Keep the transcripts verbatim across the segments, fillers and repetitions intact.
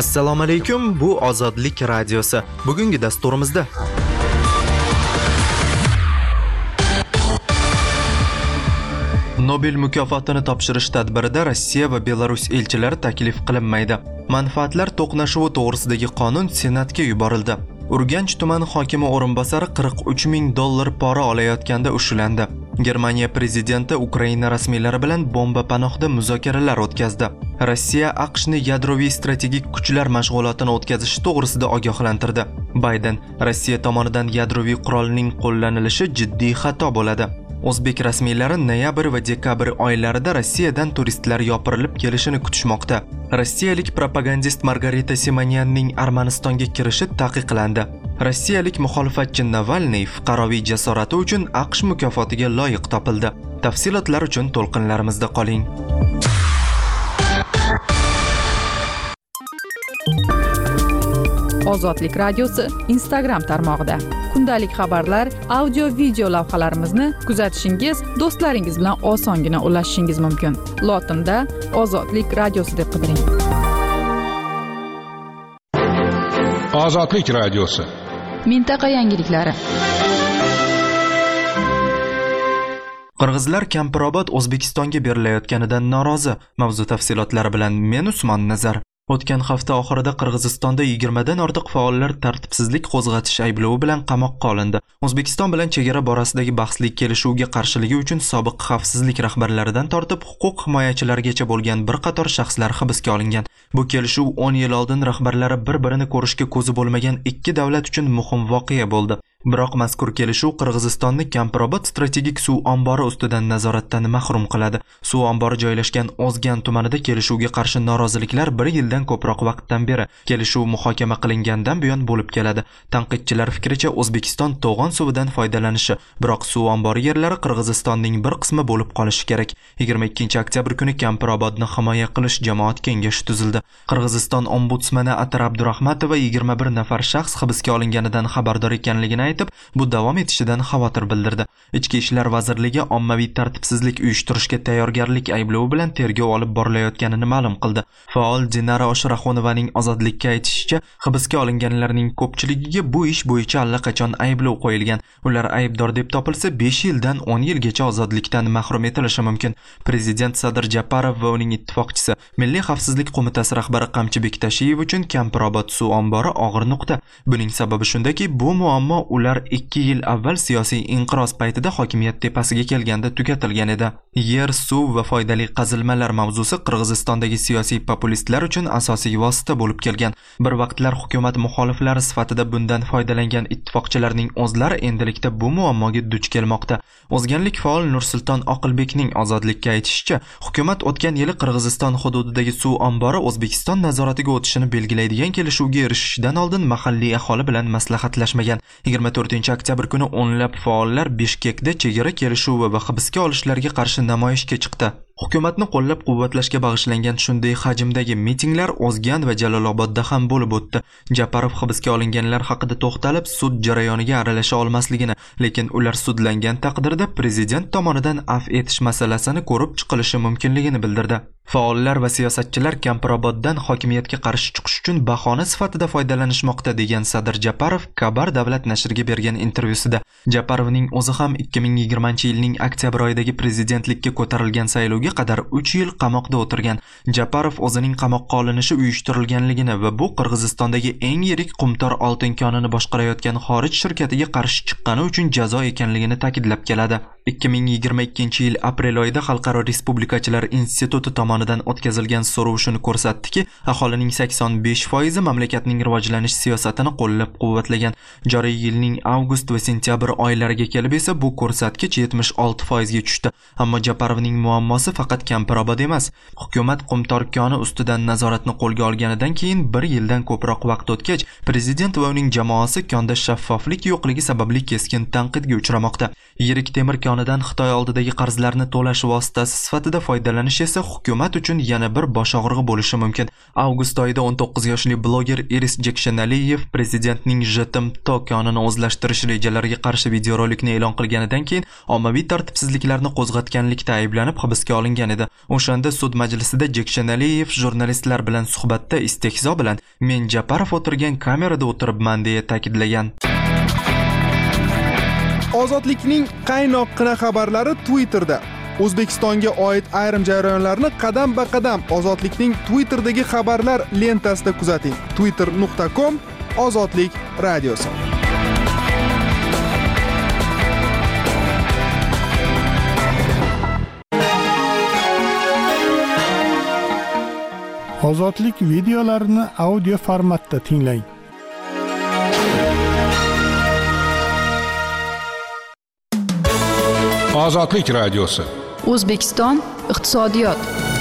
Assalomu alaykum, bu Ozodlik radiosi. Bugungi dasturimizda Nobel mukofotini topshirish tadbirida Rossiya va Belarus elchilari taklif qilinmaydi. Manfaatlar to'qnashuvi to'g'risidagi qonun Senatga yuborildi. Urganch tuman hokimi o'rinbosari qirq uch ming dollar pora olayotganda ushlandi. Germaniya prezidenti Ukraina rasmiylari bilan bomba panohida muzokaralar o'tkazdi. Rossiya AQShni yadroviy strategik kuchlar mashg'ulotini o'tkazishi to'g'risida ogohlantirdi. Bayden Rossiya tomonidan yadroviy qurolning qo'llanilishi jiddiy xato bo'ladi. O'zbek rasmiylari noyabr va dekabr oylarida Rossiyadan turistlar yopirilib kelishini kutishmoqda. Rossiyalik propagandist Margarita Simonyanning Armanistonga kirishi taqiqlandi. Rossiyalik muxolifatchi Navalniy fuqaroviy jasorati uchun AQSh mukofotiga loyiq topildi. Tafsilotlar uchun to'lqinlarimizda qoling. Ozodlik radiosi Instagram tarmog'ida kundalik xabarlar, audio video lavhalarimizni kuzatishingiz, do'stlaringiz bilan osongina ulashishingiz mumkin. Lotinda Ozodlik radiosi deb qidiring. Ozodlik radiosi. Mintaqa yangiliklari. Qirg'izlar Kampirobod O'zbekistonga berilayotganidan norozi. Mavzu tafsilotlari bilan men Usmon Nazar. O'tgan hafta oxirida Qirg'izistonda yigirma dan ortiq faollar tartibsizlik qo'zg'atish ayblovi bilan qamoqqa olindi. O'zbekiston bilan chegara borasidagi bahsli kelishuvga qarshiligi uchun sobiq xavfsizlik rahbarlaridan tortib huquq himoyachilarigacha bo'lgan bir qator shaxslar hibsga olingan. Bu kelishuv o'n yil oldin rahbarlari bir-birini ko'rishga ko'zi bo'lmagan ikki davlat uchun muhim voqea bo'ldi. Biroq mazkur kelishuv Qirg'izistonni Kampirobod strategik suv ombori ustidan nazoratdan mahrum qiladi. Suv ombori joylashgan O'zgan tumanida kelishuvga qarshi noroziliklar bir yildan ko'proq vaqtdan beri kelishuv muhokama qilingandan buyon bo'lib keladi. Tanqidchilar fikricha O'zbekiston to'g'on suvidan foydalanishi, biroq suv ombori yerlari Qirg'izistonning bir qismi bo'lib qolishi kerak. yigirma ikkinchi oktyabr kuni Kampirobodni himoya qilish jamoat kengashi tuzildi. Qirg'iziston ombudsmani Atar Abdurahmatova yigirma bir nafar shaxs hibsga olinganidan xabardor ekanligini aytib, bu davom etishidan xavotir bildirdi. Ichki ishlar vazirligi ommaviy tartibsizlik uyushtirishga tayyorgarlik ayblovi bilan tergov olib borilayotganini ma'lum qildi. Faol Dinara Oshraxonovaning Ozodlikka aytishicha, hibsga olinganlarning ko'pchiligiga bu ish bo'yicha allaqachon ayblov qo'yilgan. Ular aybdor deb topilsa besh yildan o'n yilgacha ozodlikdan mahrum etilishi mumkin. Prezident Sadir Japarov va uning ittifoqchisi Milliy xavfsizlik qo'mitasi rahbari Qamchibek Tashiyev uchun Kampirobod suv ombori og'ir nuqta. Buning sababi shundaki, bu muammo ular ikki yil avval siyosiy inqiroz paytida hokimiyat tepasiga kelganda tugatilgan edi. Yer, suv va foydali qazilmalar mavzusi Qirg'izistondagi siyosiy populistlar uchun asosiy vosita bo'lib kelgan. Bir vaqtlar hukumat muxoliflari sifatida bundan foydalangan ittifoqchilarning o'zlari endilikda bu muammoga duch kelmoqda. O'zganlik faol Nursulton Oqilbekning Ozodlikka aytishicha, hukumat o'tgan yili Qirg'iziston hududidagi suv ombori O'zbekiston nazoratiga o'tishini belgilaydigan kelishuvga erishishdan oldin mahalliy aholi bilan maslahatlashmagan. yigirma to'rtinchi oktyabr kuni o'nlab faollar Bishkekda chegara kelishuvi va hibsga olishlarga qarshi namoyishga chiqdi. Hukumatni qo'llab-quvvatlashga bag'ishlangan shunday hajmdagi mitinglar O'zgan va Jalolobodda ham bo'lib o'tdi. Japarov hibsga olinganlar haqida to'xtalib, sud jarayoniga aralasha olmasligini, lekin ular sudlangan taqdirda prezident tomonidan afv etish masalasini ko'rib chiqilishi mumkinligini bildirdi. Faollar va siyosatchilar Kampiroboddan hokimiyatga qarshi chiqish uchun bahona sifatida foydalanishmoqda degan Sadir Japarov Kabar davlat nashriga bergan intervyusida. Japarovning o'zi ham ikki ming yigirmanchi yilning oktyabr oyidagi prezidentlikka ko'tarilgan saylovga qadar uch yil qamoqda o'tirgan. Japarov o'zining qamoqqa olinishi uyushtirilganligini va bu Qirg'izistondagi eng yirik qumtor oltin konini boshqarayotgan xorij shirkatiga qarshi chiqqani uchun jazo ekanligini ta'kidlab keladi. ikki ming yigirma ikkinchi yil aprel oyida Xalqaro Respublikachilar instituti tomonidan o'tkazilgan so'rov shuni ko'rsatdiki, aholining sakson besh foizi mamlakatning rivojlanish siyosatini qo'llab-quvvatlagan. Joriy yilning avgust va sentyabr oylariga kelib esa bu ko'rsatkich yetmish olti foizga tushdi. Ammo Japarovning muammosi faqat Kampirobod emas. Hukumat qumtor koni ustidan nazoratni qo'lga olganidan keyin bir yildan ko'proq vaqt o'tgach, prezident va uning jamoasi konda shaffoflik yo'qligi sababli keskin tanqidga uchramoqda. Yirik temir konidan Xitoy oldidagi qarzlarni to'lash vositasi sifatida foydalanish esa hukumat salomat uchun yana bir bosh og'rig'i bo'lishi mumkin. Avgust oyida o'n to'qqiz yoshli bloger Iris Jekshanaliyev prezidentning Jetim tokonini o'zlashtirish rejalariga qarshi videorolikni e'lon qilganidan keyin ommaviy tartibsizliklarni qo'zg'atganlikda ayblanib hibsga olingan edi. O'shanda sud majlisida Jekshanaliyev jurnalistlar bilan suhbatda istehzo bilan "Men Japarov o'tirgan kamerada o'tiribman" deya ta'kidlagan. Ozodlikning qaynoqqina xabarlari Twitterda. O'zbekistonga oid ayrim jarayonlarni qadam-ba-qadam Ozodlikning Twitterdagi xabarlar lentasida kuzating. twitter nuqta com Ozodlik radiosi. Ozodlik videolarini audio formatda tinglang. Ozodlik radiosi. O'zbekiston iqtisodiyot.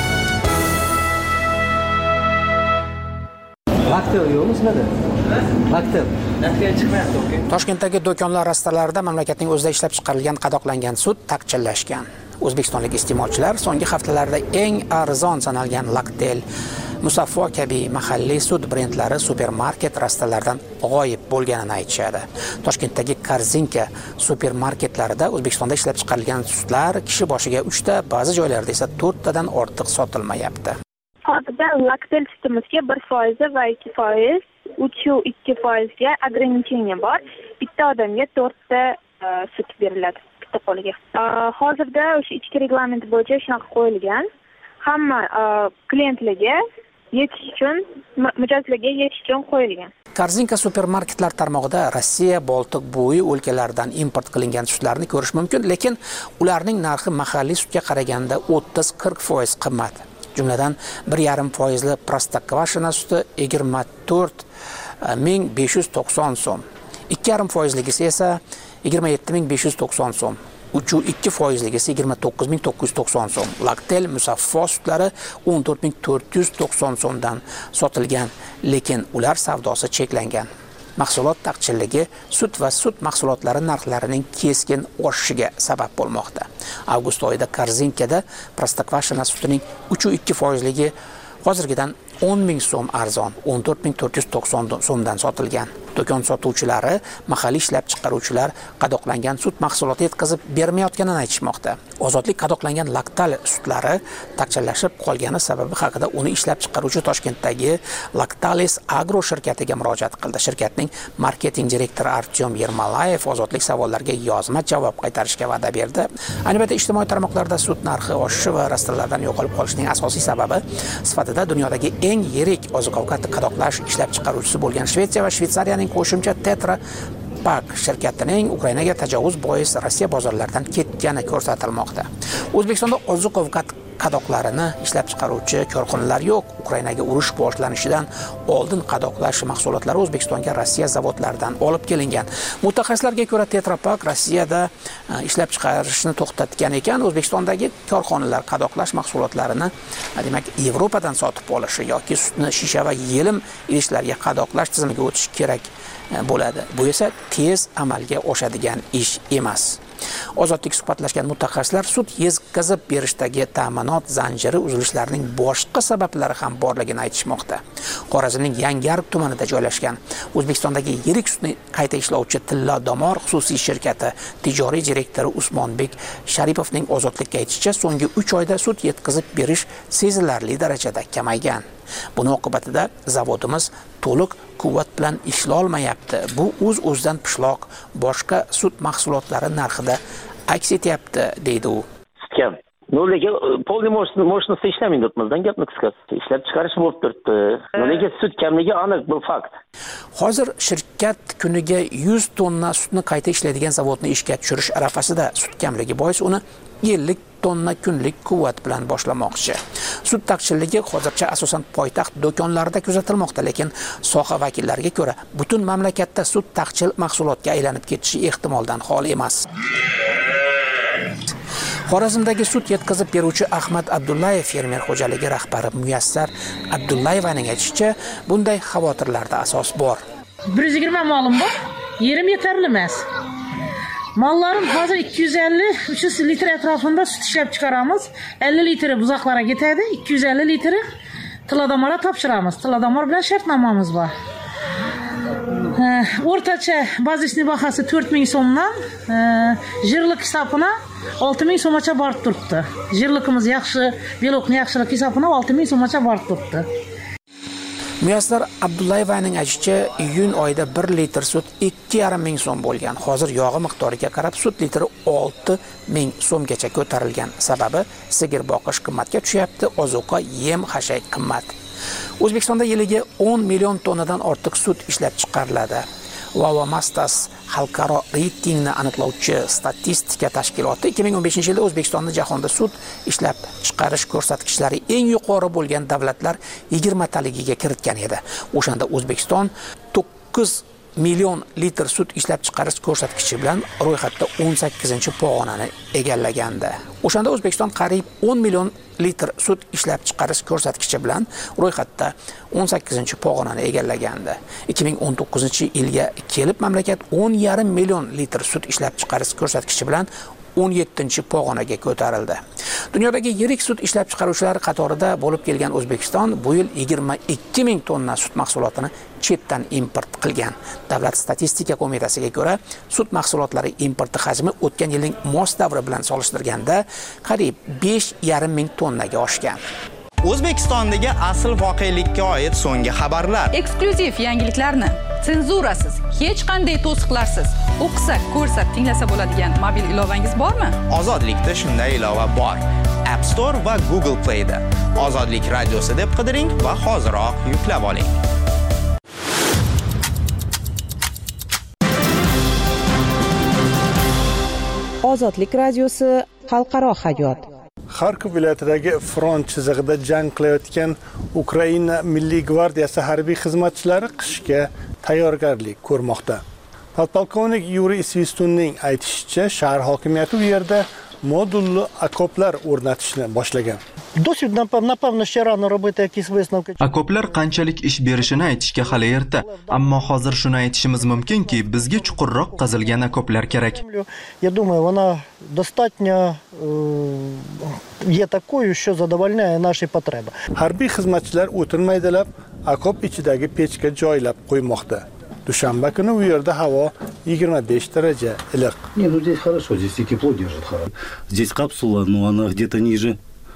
Laktel yo'qmi sizlarda? Laktel. Laktel chiqmayapti, okey. Toshkentdagi do'konlar rastalarida mamlakatning o'zida ishlab chiqarilgan qadoqlangan sut taqchillashgan. O'zbekistonlik iste'molchilar so'nggi haftalarda eng arzon sanalgan Laktel, Musaffo kabi mahalliy sut brendlari supermarket rastalaridan g'oyib bo'lganini aytishadi. Toshkentdagi Korzinka supermarketlarida O'zbekistonda ishlab chiqarilgan sutlar kishi boshiga uchta, ba'zi joylarda esa to'rttadan ortiq sotilmayapti. Hozirda Laktel sutimizga bir foiz va ikki foiz, uch va ikki foizga ограничение bor. Bitta odamga to'rtta sut beriladi bitta qo'liga. Hozirda o'sha ichki reglament bo'yicha shunaqa qo'yilgan. Hamma klientlarga yetish uchun mijozlarga yetish uchun qo'yilgan. Korzinka supermarketlar tarmog'ida Rossiya, Boltiq bo'yi o'lkalaridan import qilingan sutlarni ko'rish mumkin, lekin ularning narxi mahalliy sutga qaraganda o'ttiz qirq foiz qimmat. Jumladan bir yarim foizli Prostokvashina suti yigirma to'rt ming besh yuz to'qson so'm, ikki yarim foizligisi esa yigirma yetti ming besh yuz to'qson so'm. uch va ikki foizligisi yigirma to'qqiz ming to'qqiz yuz to'qson so'm. Laktel Musaffo sutlari o'n to'rt ming to'rt yuz to'qson so'mdan sotilgan, lekin ular savdosi cheklangan. Mahsulot taqchilligi sut va sut mahsulotlari narxlarining keskin oshishiga sabab bo'lmoqda. Avgust oyida Korzinkada Prostokvashina sutining uch va ikki foizligi hozirgidan o'n ming so'm arzon, o'n to'rt ming to'rt yuz to'qson so'mdan sotilgan. Do'kon sotuvchilari, mahalliy ishlab chiqaruvchilar qadoqlangan sut mahsuloti yetkazib bermayotganini aytishmoqda. Ozodlik qadoqlangan Laktal sutlari taqchillashib qolgani sababi haqida uni ishlab chiqaruvchi Toshkentdagi Lactalis Agro shirkatiga murojaat qildi. Shirkatning marketing direktori Artyom Yermalayev ozodlik savollariga yozma javob qaytarishga va'da berdi. Ayni paytda ijtimoiy tarmoqlarda sut narxi oshishi va rastalardan yo'qolib qolishining asosiy sababi sifatida dunyodagi eng yirik oziq-ovqat qadoqlash ishlab chiqaruvchisi bo'lgan Shvetsiya va Shveysariyaning qo'shimcha Tetra Pak shirkatining Ukrainaga tajovuz bois Rossiya bozorlaridan ketgani ko'rsatilmoqda. O'zbekistonda oziq-ovqat qadoqlarini ishlab chiqaruvchi korxonalar yo'q. Ukrainaga urush boshlanishidan oldin qadoqlash mahsulotlari O'zbekistonga Rossiya zavodlaridan olib kelingan. Mutaxassislarga ko'ra Tetra Pak Rossiyada ishlab chiqarishni to'xtatgan ekan. O'zbekistondagi korxonalar qadoqlash mahsulotlarini, demak, Yevropadan sotib olishi yoki sutni shisha va yelim idishlarga qadoqlash tizimiga o'tish kerak bo'ladi. Bu esa tez amalga oshadigan ish emas. Ozodlik suhbatlashgan mutaxassislar sut yetkazib berishdagi ta'minot zanjiri uzilishlarining boshqa sabablari ham borligini aytishmoqda. Xorazmning Yangiariq tumanida joylashgan O'zbekistondagi yirik sutni qayta ishlovchi Tilla Domor xususiy shirkati tijoriy direktori Usmonbek Sharipovning ozodlikka aytishicha, so'nggi uch oyda sut yetkazib berish sezilarli darajada kamaygan. Buning oqibatida zavodimiz to'liq quvvat bilan ishla olmayapti. Bu o'z-o'zidan pishloq, boshqa sut mahsulotlari narxida aks etyapti, deydi u. Kam. No lekin polniy moshinasi ishlamaydi o'tmazdan gapni qisqasi. Ishlab chiqarish bo'lib turibdi. No lekin sut kamligi aniq, bu fakt. Hozir shirkat kuniga yuz tonna sutni qayta ishlaydigan zavodni ishga tushirish arafasida. Sut kamligi bois uni ellik tonna kunlik quvvat bilan boshlamoqchi. Sut taqchilligi hozircha asosan poytaxt do'konlarida kuzatilmoqda, lekin soha vakillariga ko'ra butun mamlakatda sut taqchil mahsulotga aylanib ketishi ehtimoldan xoli emas. Xorazmdagi sut yetkazib beruvchi Ahmad Abdullayev fermer xo'jaligi rahbari Muyassar Abdullayevaning aytishicha, bunday xavotirlarda asos bor. bir yuz yigirma molim bor, yerim yetarli emas. Mollarim hozir ikki yuz ellik uch yuz litr atrofida sut ishlab chiqaramiz. ellik litri buzoqlarga ketadi, ikki yuz ellik litri Tiladomarga topshiramiz. Tiladomor bilan shartnomamiz bor. O'rtacha bazisniy bahasi to'rt ming so'mdan, jirlik hisobina olti ming so'mgacha borib turibdi. Jirligimiz yaxshi, belokni yaxshilik hisobina olti ming so'mgacha borib turibdi. Muyassar Abdullayevaning aytishicha, iyun oyida bir litr sut ikki yarim ming so'm bo'lgan. Hozir yog'i miqdoriga qarab sut litri olti ming so'mgacha ko'tarilgan. Sababi sigir boqish qimmatga tushyapti, ozuqa, yem, hashay qimmat. O'zbekistonda yiliga o'n million tonnadan ortiq sut ishlab chiqariladi. Vavamastas xalqaro reytingni aniqlovchi statistika tashkiloti ikki ming o'n beshinchi yilda O'zbekistonni jahonda sut ishlab chiqarish ko'rsatkichlari eng yuqori bo'lgan davlatlar yigirma taligiga kiritgan edi. O'shanda O'zbekiston to'qqiz million litr sut ishlab chiqarish ko'rsatkichi bilan ro'yxatda o'n sakkizinchi pog'onani egallagandi. O'shanda O'zbekiston qariyb o'n million litr sut ishlab chiqarish ko'rsatkichi bilan ro'yxatda o'n sakkizinchi pog'onani egallagandi. ikki ming o'n to'qqizinchi yilga kelib mamlakat o'n yarim million litr sut ishlab chiqarish ko'rsatkichi bilan o'n yettinchi pog'onaga ko'tarildi. Dunyodagi yirik sut ishlab chiqaruvchilar qatorida bo'lib kelgan O'zbekiston bu yil yigirma ikki ming tonna sut mahsulotini chetdan import qilgan. Davlat statistika qo'mitasiga ko'ra, sut mahsulotlari importi hajmi o'tgan yilning mos davri bilan solishtirganda qariyb besh yarim ming tonnaga oshgan. O'zbekistondagi asl voqelikka oid so'nggi xabarlar, eksklyuziv yangiliklarni senzurasiz, hech qanday to'siqlarsiz o'qisa, ko'rsa, tinglasa bo'ladigan mobil ilovangiz bormi? Ozodlikda shunday ilova bor. App Store va Google Play da Ozodlik radiosi deb qidiring va hoziroq yuklab oling. Ozodlik radiosi xalqaro hayot. Xarkov viloyatidagi front chizig'ida jang qilayotgan Ukraina Milliy gvardiyasi harbiy xizmatchilari qishga tayyorgarlik ko'rmoqda. Podpolkovnik Yuriy Svistunning aytishicha, shahar hokimiyati u yerda modulli okoplar o'rnatishni boshlagan. Досвід, напевно, ще рано робити якісь висновки. Okoplar qanchalik ish berishini aytishga hali erta, ammo hozir shuni aytishimiz mumkinki, bizga chuqurroq qazilgan okoplar kerak. Я думаю, вона достатньо є такою, що задовольняє наші потреби. Harbiy xizmatchilar o'tirmaydilab, okop ichidagi pechga joylab qo'ymoqda. Dushanba kuni u yerda havo yigirma besh daraja iliq. Не, ну здесь хорошо, здесь и тепло держит хорошо. Здесь капсула, но она где-то ниже.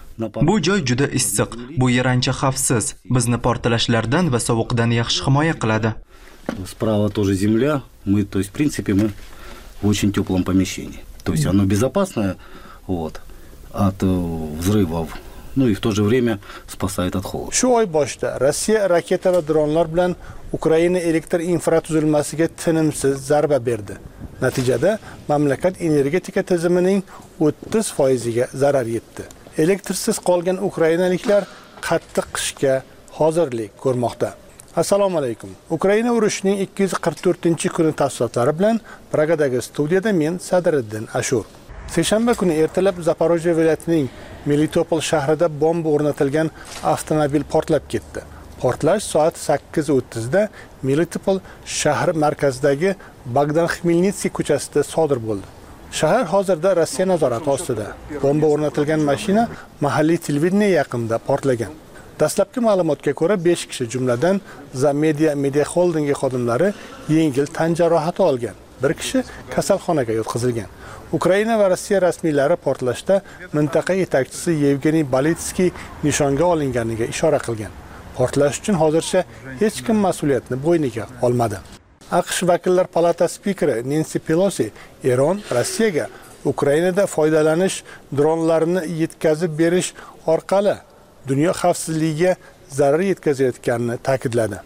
Bu joy juda issiq, bu yer ancha xavfsiz, bizni portlashlardan va sovuqdan yaxshi himoya qiladi. Справа тоже земля, мы, то есть, в принципе, мы в очень теплом помещении. То есть оно безопасное, вот, от взрывов, ну и в то же время спасает от холода. Shu oy boshida Rossiya raketa va dronlar bilan Ukraina elektr infratuzilmasiga tinimsiz zarba berdi. Natijada mamlakat energetika tizimining o'ttiz foiziga zarar yetdi. Elektrsiz qolgan ukrainaliklar qattiq qishga hozirlik ko'rmoqda. Assalomu alaykum. Ukraina urushining ikki yuz qirq to'rtinchi kuni tafsilotlari bilan Pragadagi studiyada men Sadriddin Ashur. Seshanba kuni ertalab Zaporojye viloyatining Melitopol shahrida bomba o'rnatilgan avtomobil portlab ketdi. Portlash soat sakkiz o'ttiz da Melitopol shahri markazidagi Bogdan Xmelnitskiy ko'chasida sodir bo'ldi. Shahar hozirda Rossiya nazorati ostida. Bomba o'rnatilgan mashina mahalliy televideniya yaqinida portlagan. Dastlabki ma'lumotga ko'ra besh kishi, jumladan Zamedia Media Holding xodimlari yengil tan jarohati olgan. Bir kishi kasalxonaga yotqizilgan. Ukraina va Rossiya rasmiylari portlashda mintaqa yetakchisi Yevgeniy Balitskiy nishonga olinganiga ishora qilgan. Portlash uchun hozircha hech kim mas'uliyatni bo'yniga olmadi. AQSh vakillar palata spikeri Nancy Pelosi Eron Rossiyaga Ukrainada foydalanish dronlarini yetkazib berish orqali dunyo xavfsizligiga zarar yetkazayotganini ta'kidladi.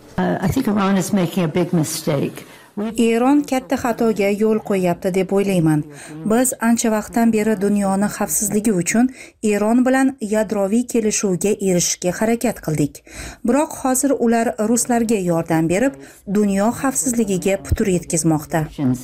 I think Iran is making a big mistake. Eron katta xatoga yo'l qo'yapti deb o'ylayman. Biz ancha vaqtdan beri dunyoni xavfsizligi uchun Eron bilan yadroviy kelishuvga erishishga harakat qildik. Biroq hozir ular ruslarga yordam berib, dunyo xavfsizligiga putur yetkazmoqda.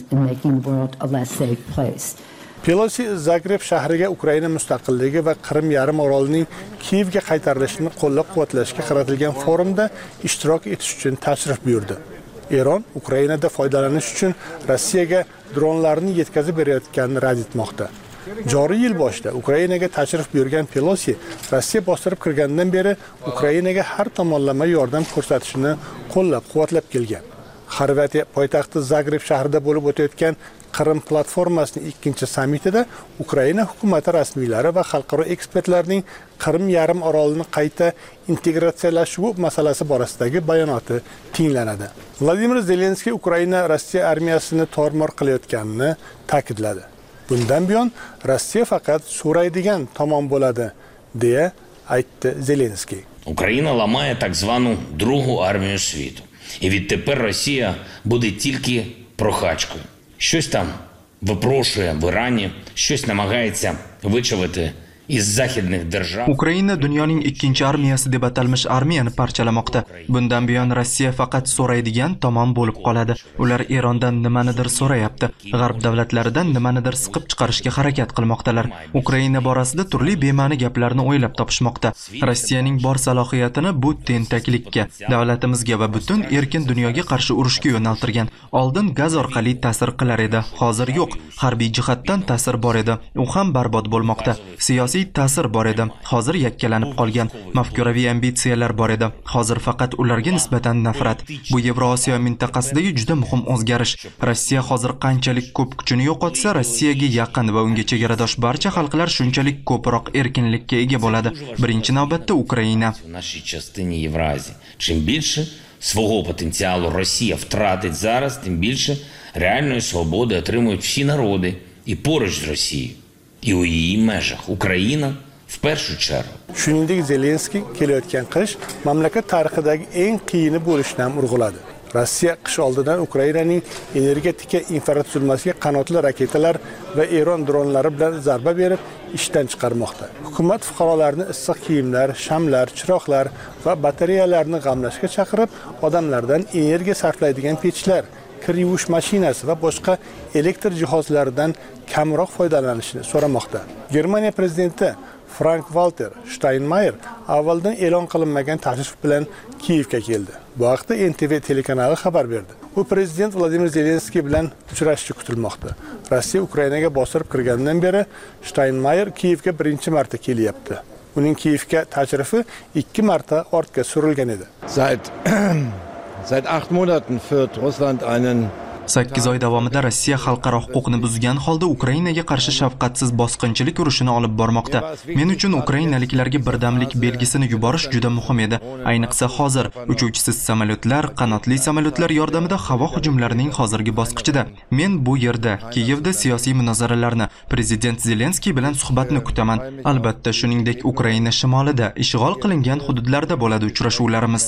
Pelosi Zagreb shahriga Ukraina mustaqilligi va Qrim yarim orolining Kiyevga qaytarilishini qo'llab-quvvatlashga qaratilgan forumda ishtirok etish uchun tashrif buyurdi. Eron Ukrainada foydalanish uchun Rossiyaga dronlarni yetkazib berayotganini rad etmoqda. Joriy yil boshida Ukrainaga tashrif buyurgan Pelosi Rossiya bostirib kirgandan beri Ukrainaga har tomonlama yordam ko'rsatishini qo'llab-quvvatlab kelgan. Xorvatiya poytaxti Zagreb shahrida bo'lib o'tayotgan Qrim platformasining ikkinchi sammitida Ukraina hukumati rasmiylari va xalqaro ekspertlarning Qrim yarim orolini qayta integratsiyalashuvi masalasi borasidagi bayonoti tinglanadi. Vladimir Zelenskiy Ukraina Rossiya armiyasini tormor qilayotganini ta'kidladi. Bundan buyon Rossiya faqat so'raydigan tomon bo'ladi, deya aytdi Zelenskiy. Україна ламає так звану другу армію світу. І відтепер Росія буде тільки прохачкою. Щось там випрошує в Ірані, щось намагається вичавити iz західних держав. Ukraina dunyoning ikkinchi armiyasi deb atalmish armiyani parchalamoqda. Bundan buyon Rossiya faqat so'raydigan tomon bo'lib qoladi. Ular Erondan nimanidir so'rayapti. G'arb davlatlaridan nimanidir siqib chiqarishga harakat qilmoqdalar. Ukraina borasida turli bema'ni gaplarni o'ylab topishmoqda. Rossiyaning bor salohiyatini bu tentaklikka, davlatimizga va butun erkin dunyoga qarshi urushga yo'naltirgan. Oldin gaz orqali ta'sir qilar edi, hozir yo'q. Harbiy jihatdan ta'sir bor edi, u ham barbod bo'lmoqda. Siyosiy ta'sir bor edi, hozir yakkalanib qolgan. Mafkuraviy ambitsiyalar bor edi, hozir faqat ularga nisbatan nafrat. Bu Yevrosiyo mintaqasidagi juda muhim o'zgarish. Rossiya hozir qanchalik ko'p kuchini yo'qotsa, Rossiyaga yaqin va unga chegaradosh barcha xalqlar shunchalik ko'proq erkinlikka ega bo'ladi. Birinchi navbatda Ukraina. Чим більше свого потенціалу Росія втратить зараз, тим більше реальної свободи отримують всі народи і поруч з Росією. І у її межах Україна в першу чергу. Shuningdek, Zelenskiy kelayotgan qish mamlakat tarixidagi eng qiyini bo'lishini ham urg'uladi. Rossiya qish oldidan Ukrainaning energetika infratuzilmasiga qanotli raketalar va Eron dronlari bilan zarba berib, ishdan chiqarmoqda. Hukumat fuqarolarni issiq kiyimlar, shamlar, chiroqlar va batareyalarni g'amlashga chaqirib, odamlardan energiya sarflaydigan pechlar, kir yuvish mashinasi va boshqa elektr jihozlaridan kamroq foydalanishni so'ramoqda. Germaniya prezidenti Frank-Walter Steinmeier avvaldan e'lon qilinmagan tashrif bilan Kiyevga keldi. Bu haqda N T V telekanali xabar berdi. U prezident Vladimir Zelenskiy bilan uchrashishi kutilmoqda. Rossiya Ukrainaga bostirib kirgandan beri Steinmeier Kiyevga birinchi marta kelyapti. Uning Kiyevga tashrifi ikki marta ortga surilgan edi. Seit Seit acht Monaten führt Russland einen sakkiz oy davomida Rossiya xalqaro huquqni buzgan holda Ukrainaga qarshi shafqatsiz bosqinchilik urushini olib bormoqda. Men uchun ukrainaliklarga birdamlik belgisini yuborish juda muhim edi. Ayniqsa hozir uchuvchisiz samolyotlar, qanotli samolyotlar yordamida havo hujumlarining hozirgi bosqichida. Men bu yerda, Kiyevda siyosiy munozaralarni, prezident Zelenskiy bilan suhbatni kutaman. Albatta, shuningdek Ukraina shimolida ishg'ol qilingan hududlarda bo'ladi uchrashuvlarimiz.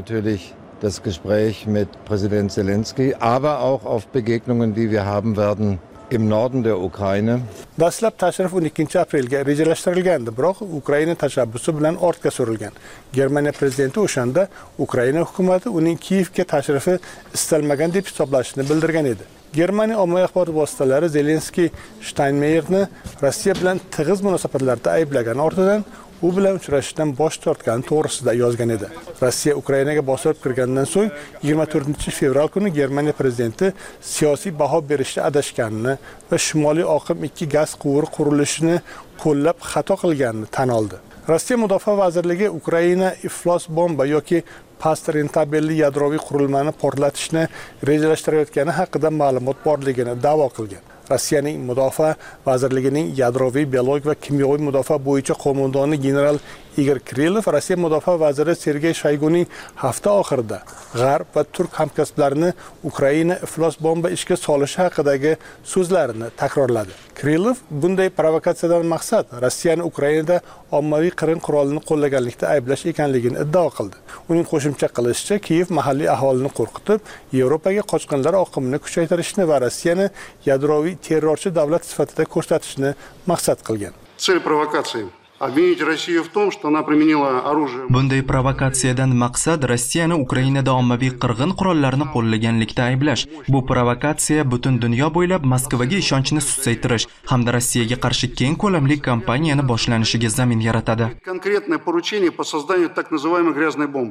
Das Gespräch mit Präsident Zelensky, aber auch auf Begegnungen, die wir haben werden im Norden der Ukraine. Dastlab tashrif o'n ikkinchi aprelga rejalashtirilgandi, biroq Ukraina tashabbusi bilan ortga surilgan. Germaniya prezidenti o'shanda Ukraina hukumati uning Kiyevga tashrifi istalmagan deb hisoblashini bildirgan edi. Germaniya ommaviy axborot vositalari Zelenskiy Steinmeierni Rossiya bilan tig'iz munosabatlarda ayblagan ortidan u bilan uchrashishdan bosh tortgani to'g'risida yozgan edi. Rossiya Ukrainaga bostirib kirgandan so'ng yigirma to'rtinchi fevral kuni Germaniya prezidenti siyosiy baho berishda adashganini va Shimoliy oqim ikki gaz quvuri qurilishini qo'llab xato qilganini tan oldi. Rossiya Mudofaa vazirligi Ukraina iflos bomba yoki past rentabelli yadroviy qurilmani portlatishni rejalashtirayotgani haqida ma'lumot borligini da'vo qilgan. Rossiyaning Mudofaa vazirligining yadroviy, biologik va kimyoviy mudofaa bo'yicha qo'mondoni general Igor Krylov Rossiya mudofaa vaziri Sergey Shoyguning hafta oxirida G'arb va turk hamkasblarini Ukraina iflos bomba ishga solishi haqidagi so'zlarini takrorladi. Krylov bunday provokatsiyadan maqsad Rossiyani Ukrainada ommaviy qirin qurolini qo'llaganlikda ayblash ekanligini iddao qildi. Uning qo'shimcha qilishicha, Kiyev mahalliy aholini qo'rqitib, Yevropaga qochqinlar oqimini kuchaytirishni va Rossiyani yadroviy terrorchi davlat sifatida ko'rsatishni maqsad qilgan. Цель провокации обвинить Россию в том, что она применила оружие. Bunday provokatsiyadan maqsad Rossiyani Ukrainada ommaviy qirg'in qurollarini qo'llaganlikda ayblash. Bu provokatsiya butun dunyo bo'ylab Moskvaga ishonchni susaytirish hamda Rossiyaga qarshi keng ko'lamli kampaniyani boshlanishiga zamin yaratadi. Конкретное поручение по созданию так называемой грязной бомбы.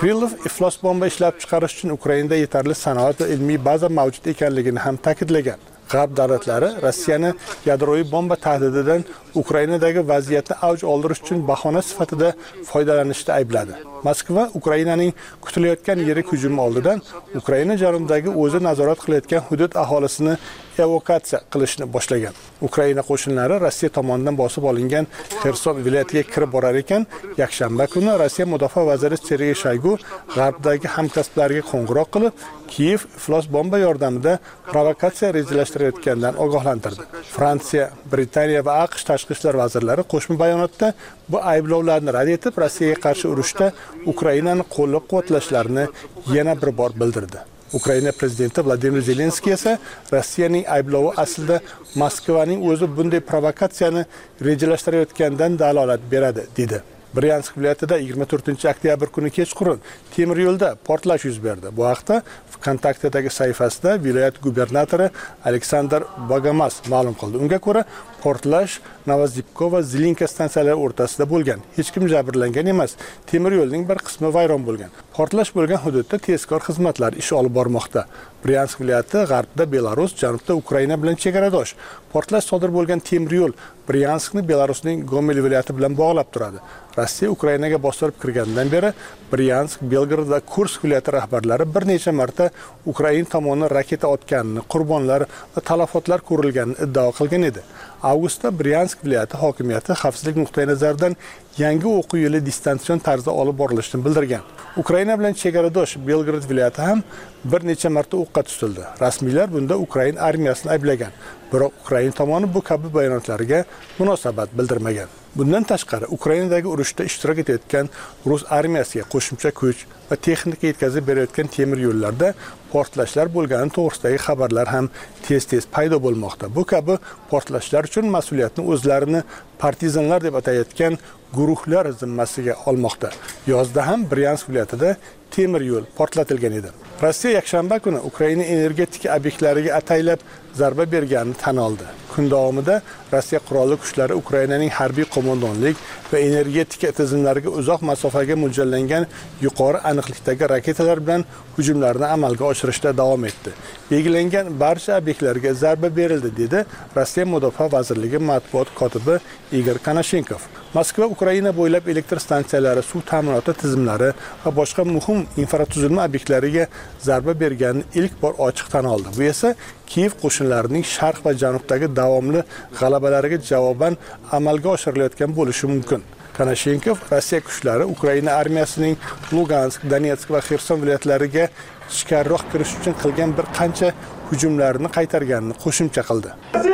Krylov iflos bomba ishlab chiqarish uchun Ukrainada yetarli sanoat va ilmiy baza mavjud ekanligini ham ta'kidlagan. G'arb davlatlari Rossiyani yadroviy bomba tahdididan Ukrainadagi vaziyatni avj oldirish uchun bahona sifatida foydalanishda aybladi. Moskva Ukrainaning kutilayotgan yirik hujumi oldidan Ukraina janubidagi o'zi nazorat qilayotgan hudud aholisini evakuatsiya qilishni boshlagan. Ukraina qo'shinlari Rossiya tomonidan bosib olingan Xerson viloyatiga kirib borar ekan, yakshanba kuni Rossiya mudofaa vaziri Sergey Shoygu g'arbdagi hamkasblariga qo'ng'iroq qilib, Kiyev iflos bomba yordamida provokatsiya rejalashtirayotganidan ogohlantirdi. Fransiya, Britaniya va AQSh tashqi ishlar vazirlari qo'shma bayonotda bu ayblovlarni rad etib, Rossiyaga qarshi urushda Ukrainani qo'llab-quvvatlashlarini yana bir bor bildirdi. Ukraina prezidenti Vladimir Zelenskiy esa Rossiyaning ayblovi aslida Moskvaning o'zi bunday provokatsiyani rejalashtirayotganidan dalolat beradi, dedi. Bryansk viloyatida yigirma to'rtinchi oktyabr kuni kechqurun temir yo'lda portlash yuz berdi. Bu haqda VKontaktedagi sahifasida viloyat gubernatori Aleksandr Bagamas ma'lum qildi. Unga ko'ra, portlash Novozibko va Zilinka stansiyalari o'rtasida bo'lgan. Hech kim jabrlangan emas. Temir yo'lning bir qismi vayron bo'lgan. Portlash bo'lgan hududda tezkor xizmatlar ish olib bormoqda. Bryansk viloyati g'arbda Belarus, janubda Ukraina bilan chegaradosh. Portlash sodir bo'lgan temir yo'l Bryanskni Belarusning Gomel viloyati bilan bog'lab turadi. Rossiya Ukrainaga bostirib kirgandan beri Bryansk, Belgorod va Kursk viloyati rahbarlari bir necha marta Ukraina tomonidan raketa otganini, qurbonlar va talafotlar ko'rilganini iddao qilgan edi. Avgustda Bryansk viloyati hokimiyati xavfsizlik nuqtai nazaridan yangi o'quv yili distansion tarzda olib borilishini bildirgan. Ukraina bilan chegaradosh Belgorod viloyati ham bir necha marta o'qqa tutildi. Rasmiylar bunda Ukraina armiyasini ayblagan. Biroq Ukraina tomoni bu kabi bayonotlariga munosabat bildirmagan. Bundan tashqari, Ukrainadagi urushda ishtirok etayotgan Rus armiyasiga qo'shimcha kuch va texnika yetkazib berayotgan temir yo'llarda portlashlar bo'lgani to'g'risidagi xabarlar ham tez-tez paydo bo'lmoqda. Bu kabi portlashlar uchun mas'uliyatni o'zlarini partizanlar deb atayotgan guruhlar zimmasiga olmoqda. Yozda ham Bryansk viloyatida temir yo'l portlatilgan edi. Rossiya yakshanba kuni Ukraina energetika obyektlariga ataylab zarba berganini tan oldi. Kun davomida Rossiya qurolli kuchlari Ukrainaning harbiy qo'mondonlik va energetika tizimlariga uzoq masofaga mo'ljallangan yuqori aniqlikdagi raketalar bilan hujumlarni amalga oshirishda davom etdi. Belgilangan barcha obyektlarga zarba berildi, dedi Rossiya Mudofaa vazirligi matbuot kotibi Igor Konashenkov. Moskva Ukraina bo'ylab elektr stansiyalari, suv ta'minoti tizimlari va boshqa muhim infratuzilma obyektlariga zarba berganini ilk bor ochiq tan oldi. Bu esa Kiyev qo'shinlarining sharq va janubdagi davomli g'alabalariga javoban amalga oshirilayotgan bo'lishi mumkin. Konashenkov Rossiya kuchlari Ukraina armiyasining Lugansk, Donetsk va Xerson viloyatlariga ichkariroq kirish uchun qilgan bir qancha hujumlarni qaytarganini qo'shimcha qildi.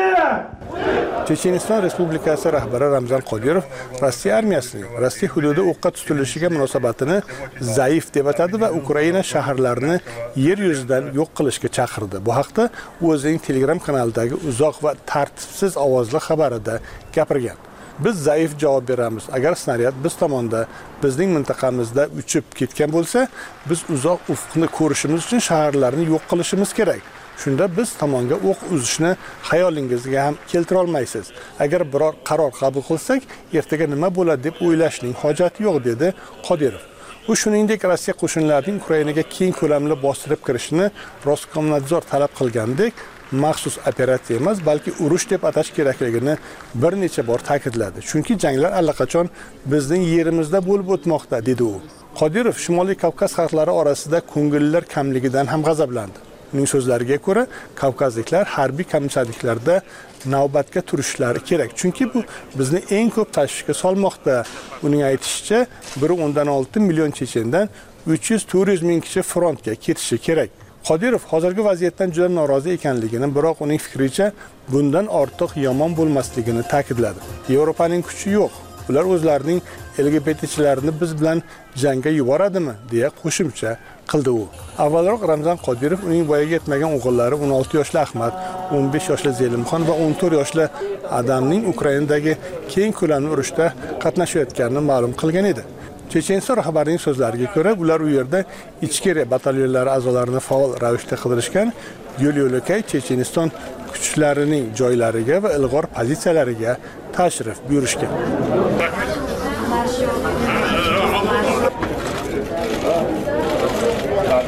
Checheniston Respublikasi rahbari Ramzan Qodirov Rossiya armiyasining Rossiya hududi o'qqa tutilishiga munosabatini zaif deb atadi va Ukraina shaharlarini yer yuzidan yo'q qilishga chaqirdi. Bu haqda o'zining Telegram kanalidagi uzoq va tartibsiz ovozli xabarida gapirgan. Biz zaif javob beramiz. Agar snaryad biz tomonda, bizning mintaqamizda uchib ketgan bo'lsa, biz uzoq ufqni ko'rishimiz uchun shaharlarni yo'q qilishimiz kerak. Shunda biz tomonga o'q uzishni xayolingizga ham keltira olmaysiz. Agar biror qaror qabul qilsak, ertaga nima bo'ladi deb o'ylashning hojati yo'q, dedi Qodirov. U shuningdek Rossiya qo'shinlarining Ukrainaga keng ko'lamli bostirib kirishini Roskomnadzor talab qilgandek, maxsus operatsiya emas, balki urush deb atash kerakligini bir necha bor ta'kidladi. Chunki janglar allaqachon bizning yerimizda bo'lib o'tmoqda, dedi u. Qodirov Shimoliy Kavkaz xalqlari orasida ko'ngillilar kamligidan ham g'azablandi. Uning so'zlariga ko'ra, Kavkazliklar harbiy kamchiliklarda navbatga turishlari kerak. Chunki bu bizni eng ko'p tashvishga solmoqda. Uning aytishicha, bir nuqta o'ndan olti million chechendan uch yuz to'rt yuz ming kishi frontga ketishi kerak. Qodirov hozirgi vaziyatdan juda norozi ekanligini, biroq uning fikricha bundan ortiq yomon bo'lmasligini ta'kidladi. Yevropaning kuchi yo'q. Ular o'zlarining L G B T-chilarini biz bilan jangga yuboradimi, deya qo'shimcha qildi u. Avvalroq Ramzan Qodirov uning voyaga yetmagan o'g'illari o'n olti yoshli Ahmad, o'n besh yoshli Zelimxon va o'n to'rt yoshli Adamning Ukrainadagi keng ko'lamli urushda qatnashayotganini ma'lum qilgan edi. Checheniston rahbarining so'zlariga ko'ra, ular u yerda ichki batalyonlari a'zolarini faol ravishda qidirishgan, yo'l-yo'lakay Checheniston kuchlarining joylariga va ilg'or pozitsiyalariga tashrif buyurishgan.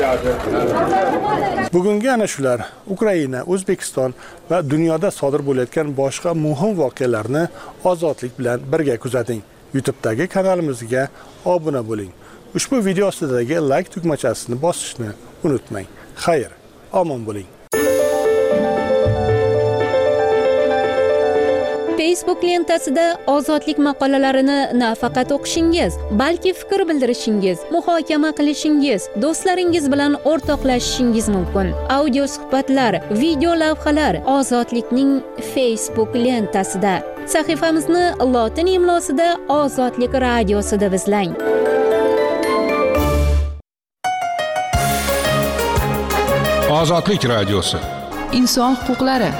Bugungi ana shular Ukraina, O'zbekiston va dunyoda sodir bo'layotgan boshqa muhim voqealarni ozodlik bilan birga kuzating. YouTube'dagi kanalimizga obuna bo'ling. Ushbu video ostidagi like tugmachasini bosishni unutmang. Xayr, omon bo'ling. Facebook lentasida ozodlik maqolalarini nafaqat o'qishingiz, balki fikr bildirishingiz, muhokama qilishingiz, do'stlaringiz bilan o'rtoqlashishingiz mumkin. Audio suhbatlar, video lavhalar ozodlikning Facebook lentasida. Sahifamizni lotin imlosida Ozodlik radiosi deb izlang. Ozodlik radiosi. Inson huquqlari.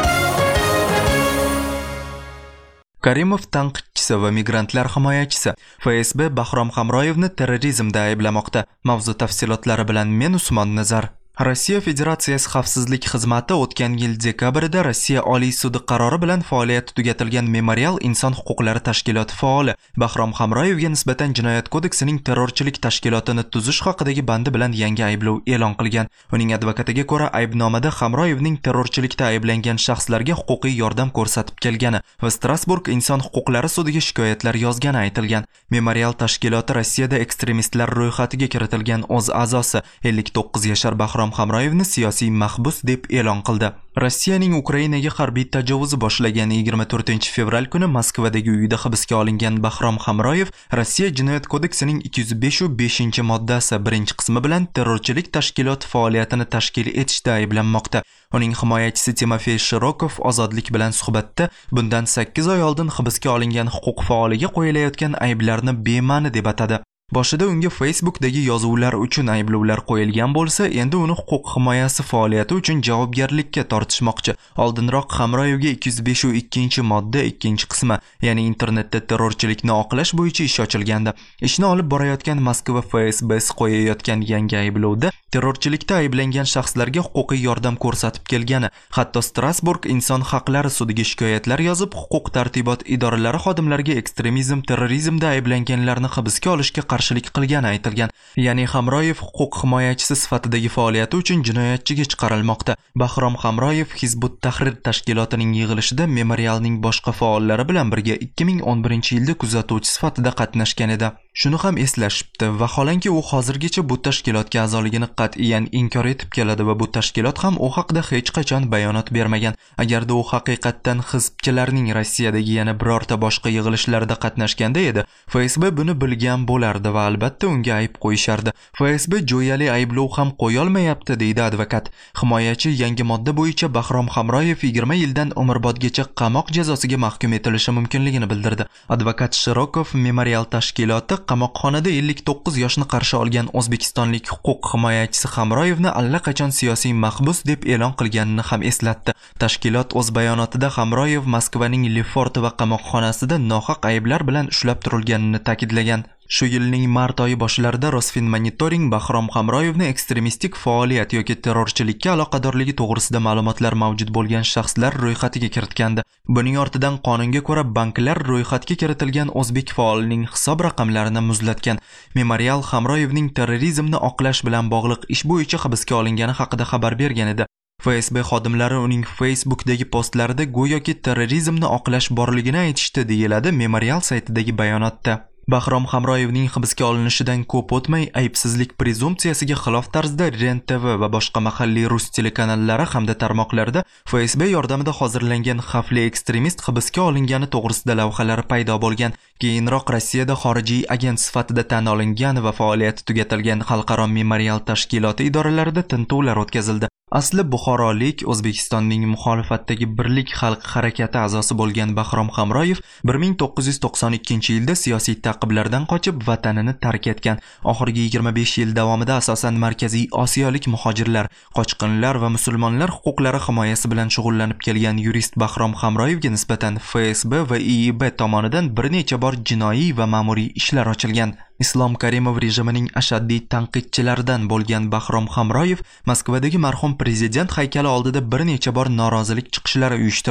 Karimov tanqidchisi va migrantlar himoyachisi F S B Bahrom Hamroyevni terrorizmda ayblamoqda. Mavzu tafsilotlari bilan men Usmon Nazar. Rossiya Federatsiyasi xavfsizlik xizmati o'tgan yil dekabrida Rossiya Oliy sudi qarori bilan faoliyati tugatilgan Memorial inson huquqlari tashkiloti faoli Bahrom Hamroyevga nisbatan jinoyat kodeksining terrorchilik tashkilotini tuzish haqidagi bandi bilan yangi ayblov e'lon qilgan. Uning advokatiga ko'ra, aybnomada Hamroyevning terrorchilikda ayblangan shaxslarga huquqiy yordam ko'rsatib kelgani va Strasburg inson huquqlari sudiga shikoyatlar yozgani aytilgan. Memorial tashkiloti Rossiyada ekstremistlar ro'yxatiga kiritilgan o'z a'zosi ellik to'qqiz yashar Bahrom Hamroyevni siyosiy mahbus deb e'lon qildi. Rossiyaning Ukrainaga harbiy tajovuzi boshlagan yigirma to'rtinchi fevral kuni Moskvadagi uyida hibsga olingan Bahrom Hamroyev Rossiya jinoyat kodeksining ikki yuz besh beshinchi moddasi birinchi qismi bilan terrorchilik tashkiloti faoliyatini tashkil etishda ayblanmoqda. Uning himoyachisi Timofey Shirokov Ozodlik bilan suhbatda bundan sakkiz oy oldin hibsga olingan huquq faoliga qo'yilayotgan ayblarni bema'ni deb atadi. Boshida unga Facebookdagi yozuvlar uchun ayblovlar qo'yilgan bo'lsa, endi uni huquq himoyasi faoliyati uchun javobgarlikka tortishmoqchi. Oldinroq Hamroyevga ikki yuz besh ikkinchi modda ikkinchi qismi, ya'ni internetda terrorchilikni oqlash bo'yicha ish ochilgandi. Ishni olib borayotgan Moskva F S B'si qo'yayotgan yangi ayblovda terrorchilikda ayblangan shaxslarga huquqiy yordam ko'rsatib kelgani, hatto Strasburg inson haqlari sudiga shikoyatlar yozib, huquq tartibot idoralari xodimlariga ekstremizm, terrorizmda ayblanganlarni hibsga olishga qarshilik qilgani aytilgan. Ya'ni Hamroyev huquq himoyachisi sifatidagi faoliyati uchun jinoyatchiga chiqarilmoqda. Bahrom Hamroyev Hizbut Tahrir tashkilotining yig'ilishida Memorialning boshqa faollari bilan birga ikki ming o'n birinchi yilda kuzatuvchi sifatida qatnashgan edi. Shuni ham eslashibdi. Vaholanki u hozirgacha bu tashkilotga a'zoligini qat'iyan inkor etib keladi va bu tashkilot ham u haqida hech qachon bayonot bermagan. Agarda u haqiqatdan hizbchilarning Rossiyadagi yana birorta boshqa yig'ilishlarda qatnashganda edi, F S B buni bilgan bo'lardi va albatta unga ayb qo'yishardi. F S B jo'yali ayblov ham qo'ya olmayapti, deydi advokat. Himoyachi yangi modda bo'yicha Bahrom Hamroyev yigirma yildan umrbodgacha qamoq jazosiga mahkum etilishi mumkinligini bildirdi. Advokat Shirokov Memorial tashkiloti qamoqxonada ellik to'qqiz yoshni qarshi olgan o'zbekistonlik huquq himoyachisi Hamroyevni allaqachon siyosiy mahbus deb e'lon qilganini ham eslatdi. Tashkilot o'z bayonotida Hamroyev Moskvaning Lefortovo qamoqxonasida nohaq ayblar bilan ushlab turilganini ta'kidlagan. Shu yilning mart oyi boshlarida Rosfinmonitoring Bahrom Hamroyevni ekstremistik faoliyat yoki terrorchilikka aloqadorligi to'g'risida ma'lumotlar mavjud bo'lgan shaxslar ro'yxatiga kiritgandi. Buning ortidan qonunga ko'ra banklar ro'yxatga kiritilgan o'zbek faolining hisob raqamlarini muzlatgan. Memorial Hamroyevning terrorizmni oqlash bilan bog'liq ish bo'yicha hibsga olingani haqida xabar bergan edi. F S B xodimlari uning Facebookdagi postlarida go'yoki terrorizmni oqlash borligini aytishdi, deyiladi Memorial saytidagi bayonotda. Bahrom Hamroyevning hibsga olinishidan ko'p o'tmay aybsizlik prezumpsiyasiga xilof tarzda Ren T V va boshqa mahalliy rus telekanallari hamda tarmoqlarida F S B yordamida hozirlangan xavfli ekstremist hibsga olingani to'g'risida lavhalar paydo bo'lgan. Keyinroq Rossiyada xorijiy agent sifatida tan olingan va faoliyati tugatilgan xalqaro Memorial tashkiloti idoralarida tintuvlar o'tkazildi. Asli buxorolik, O'zbekistonning muxolifatdagi Birlik xalq harakati a'zosi bo'lgan Bahrom Hamroyev bir ming to'qqiz yuz to'qson ikkinchi yilda siyosiy ta'qiblardan qochib vatanini tark etgan. Oxirgi yigirma besh yil davomida asosan Markaziy Osiyolik muhojirlar, qochqinlar va musulmonlar huquqlari himoyasi bilan shug'ullanib kelgan yurist Bahrom Hamroyevga nisbatan F S B va I I B tomonidan bir necha bor jinoiy va ma'muriy ishlar ochilgan. Islom Karimov rejimining ashaddiy tanqidchilaridan bo'lgan Bahrom Hamroyev Moskvadagi marhum prezident haykali oldida bir necha bor norozilik chiqishlari uyushtirgan.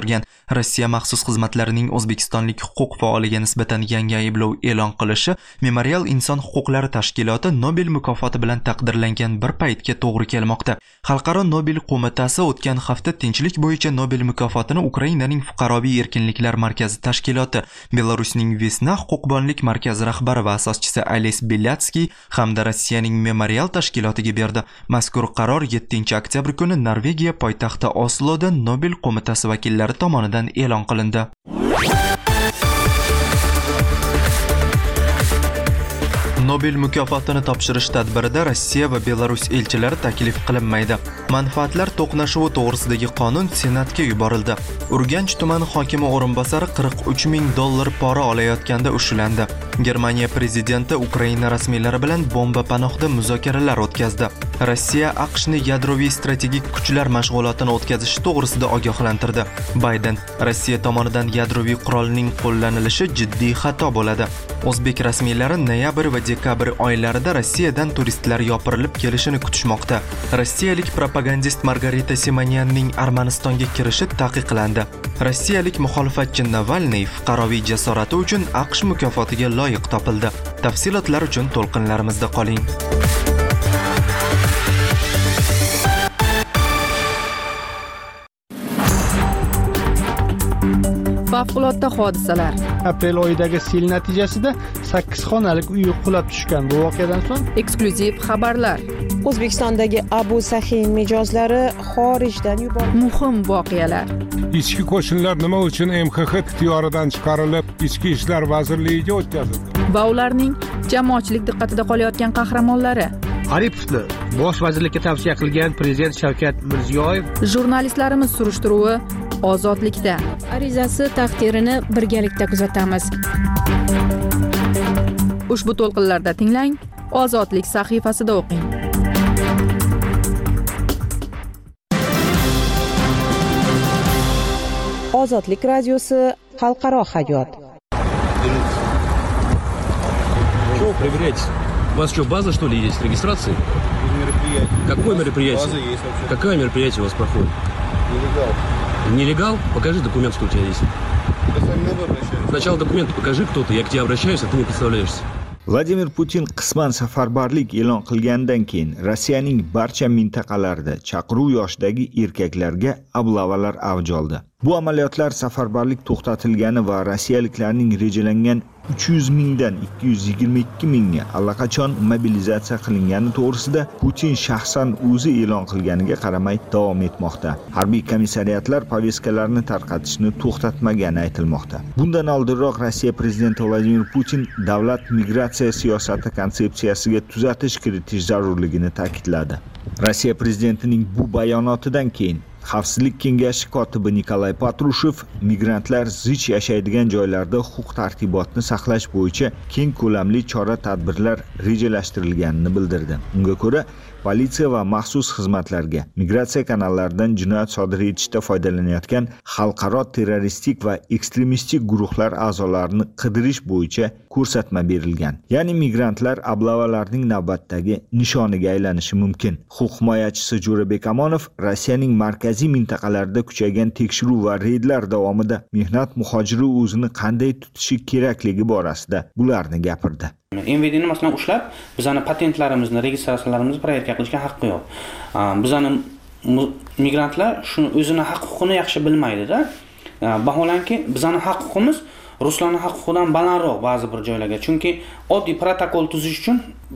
Rossiya maxsus xizmatlarining O'zbekistonlik huquq faoliga nisbatan yangi ayblov e'lon qilishi Memorial inson huquqlari tashkiloti Nobel mukofoti bilan taqdirlangan bir paytga to'g'ri kelmoqda. Xalqaro Nobel qo'mitasi o'tgan hafta tinchlik bo'yicha Nobel mukofotini Ukrainaning fuqaroviy erkinliklar markazi tashkiloti, Belarusning Vesna huquqbonlik markazi rahbari va asoschisi Ales Belyatskiy hamda Rossiyaning Memorial tashkilotiga berdi. Mazkur qaror yettinchi oktyabr kuni Norvegiya poytaxti Osloda Nobel qo'mitasi vakillari tomonidan e'lon qilindi. Nobel mukofotini topshirish tadbirida Rossiya va Belarus elchilari taklif qilinmaydi. Manfaatlar to'qnashuvi to'g'risidagi qonun Senatga yuborildi. Urganch tumani hokimi o'rinbosari qirq uch ming dollar pora olayotganda ushlandi. Germaniya prezidenti Ukraina rasmiylari bilan bomba panohda muzokaralar o'tkazdi. Rossiya AQShni yadroviy strategik kuchlar mashg'ulotini o'tkazishi to'g'risida ogohlantirdi. Bayden Rossiya tomonidan yadroviy qurolning qo'llanilishi jiddiy xato bo'ladi. O'zbek rasmiylari noyabr va dekabr oylarida Rossiyadan turistlar yopirilib kelishini kutishmoqda. Rossiyalik propagandist Margarita Simonyanning Armanistonga kirishi taqiqlandi. Rossiyalik muxolifatchi Navalniy fuqaroviy jasorati uchun AQSh mukofotiga loyiq topildi. Tafsilotlar uchun to'lqinlarimizda qoling. Favqulodda hodisalar. Aprel oyidagi sel natijasida sakkiz xonalik uy qulab tushgan. Bu voqeadan so'ng eksklyuziv xabarlar. O'zbekistondagi Abu Sahin mijozlari xorijdan yuborildi. Muhim voqealar. Ichki qo'shinlar nima uchun M X X ixtiyoridan chiqarilib, Ichki ishlar vazirligiga o'tkazildi? Va ularning jamoatchilik diqqatida qolayotgan qahramonlari. Aripovni bosh vazirlikka tavsiya qilgan prezident Shavkat Mirziyoyev. Jurnalistlarimiz surishtiruvi Ozodlikda. Arizasi taqdirini birgalikda kuzatamiz. Ushbu to'lqinlarda tinglang, Ozodlik sahifasida o'qing. Ozodlik radiosi xalqaro hayot. Чего проверяете? У вас что, база, что ли, есть? Регистрации? Мероприятие. Какое мероприятие? База есть вообще. Какое мероприятие у вас проходит? Нелегал. Нелегал? Покажи документ, что у тебя есть. Я с вами на вы обращаюсь. Сначала документы покажи, кто ты. Я к тебе обращаюсь, а ты не представляешься. Vladimir Putin qisman safarbarlik e'lon qilgandan keyin Rossiyaning barcha mintaqalarida chaqiruv yoshidagi erkaklarga ablavalar avj oldi. Bu amaliyotlar safarbarlik to'xtatilgani va rossiyaliklarning rejalangan uch yuz mingdan ikki yuz yigirma ikki mingga allaqachon mobilizatsiya qilingani to'g'risida Putin shaxsan o'zi e'lon qilganiga qaramay davom etmoqda. Harbiy komissariyatlar poveskalarni tarqatishni to'xtatmagani aytilmoqda. Bundan oldinroq Rossiya prezidenti Vladimir Putin davlat migratsiya siyosati konsepsiyasiga tuzatish kiritish zarurligini ta'kidladi. Rossiya prezidentining bu bayonotidan keyin Xavfsizlik kengashi kotibi Nikolay Patrushev migrantlar zich yashaydigan joylarda huquq tartibotni saqlash bo'yicha keng ko'lamli chora-tadbirlar rejalashtirilganini bildirdi. Unga ko'ra, politsiya va maxsus xizmatlarga migratsiya kanallaridan jinoyat sodir etishda foydalanayotgan xalqaro terroristik va ekstremistik guruhlar a'zolarini qidirish bo'yicha ko'rsatma berilgan. Ya'ni migrantlar ablavalarning navbatdagi nishoniga aylanishi mumkin. Huquq himoyachisi Jo'rabek Amonov Rossiyaning markaziy mintaqalarida kuchaygan tekshiruv va reydlar davomida mehnat muhojiri o'zini qanday tutishi kerakligi borasida bularni gapirdi. M V D'ni masalan ushlab, bizani patentlarimizni, registratsiyalarimizni proverka qilishga haqqi yo'q. Bizani migrantlar shuni o'zini haq-huquqini yaxshi bilmaydi-da. Vaholanki, bizani haq-huquqimiz ruslarning haq-huquqidan balandroq ba'zi bir joylarga. Chunki oddiy protokol tuzish uchun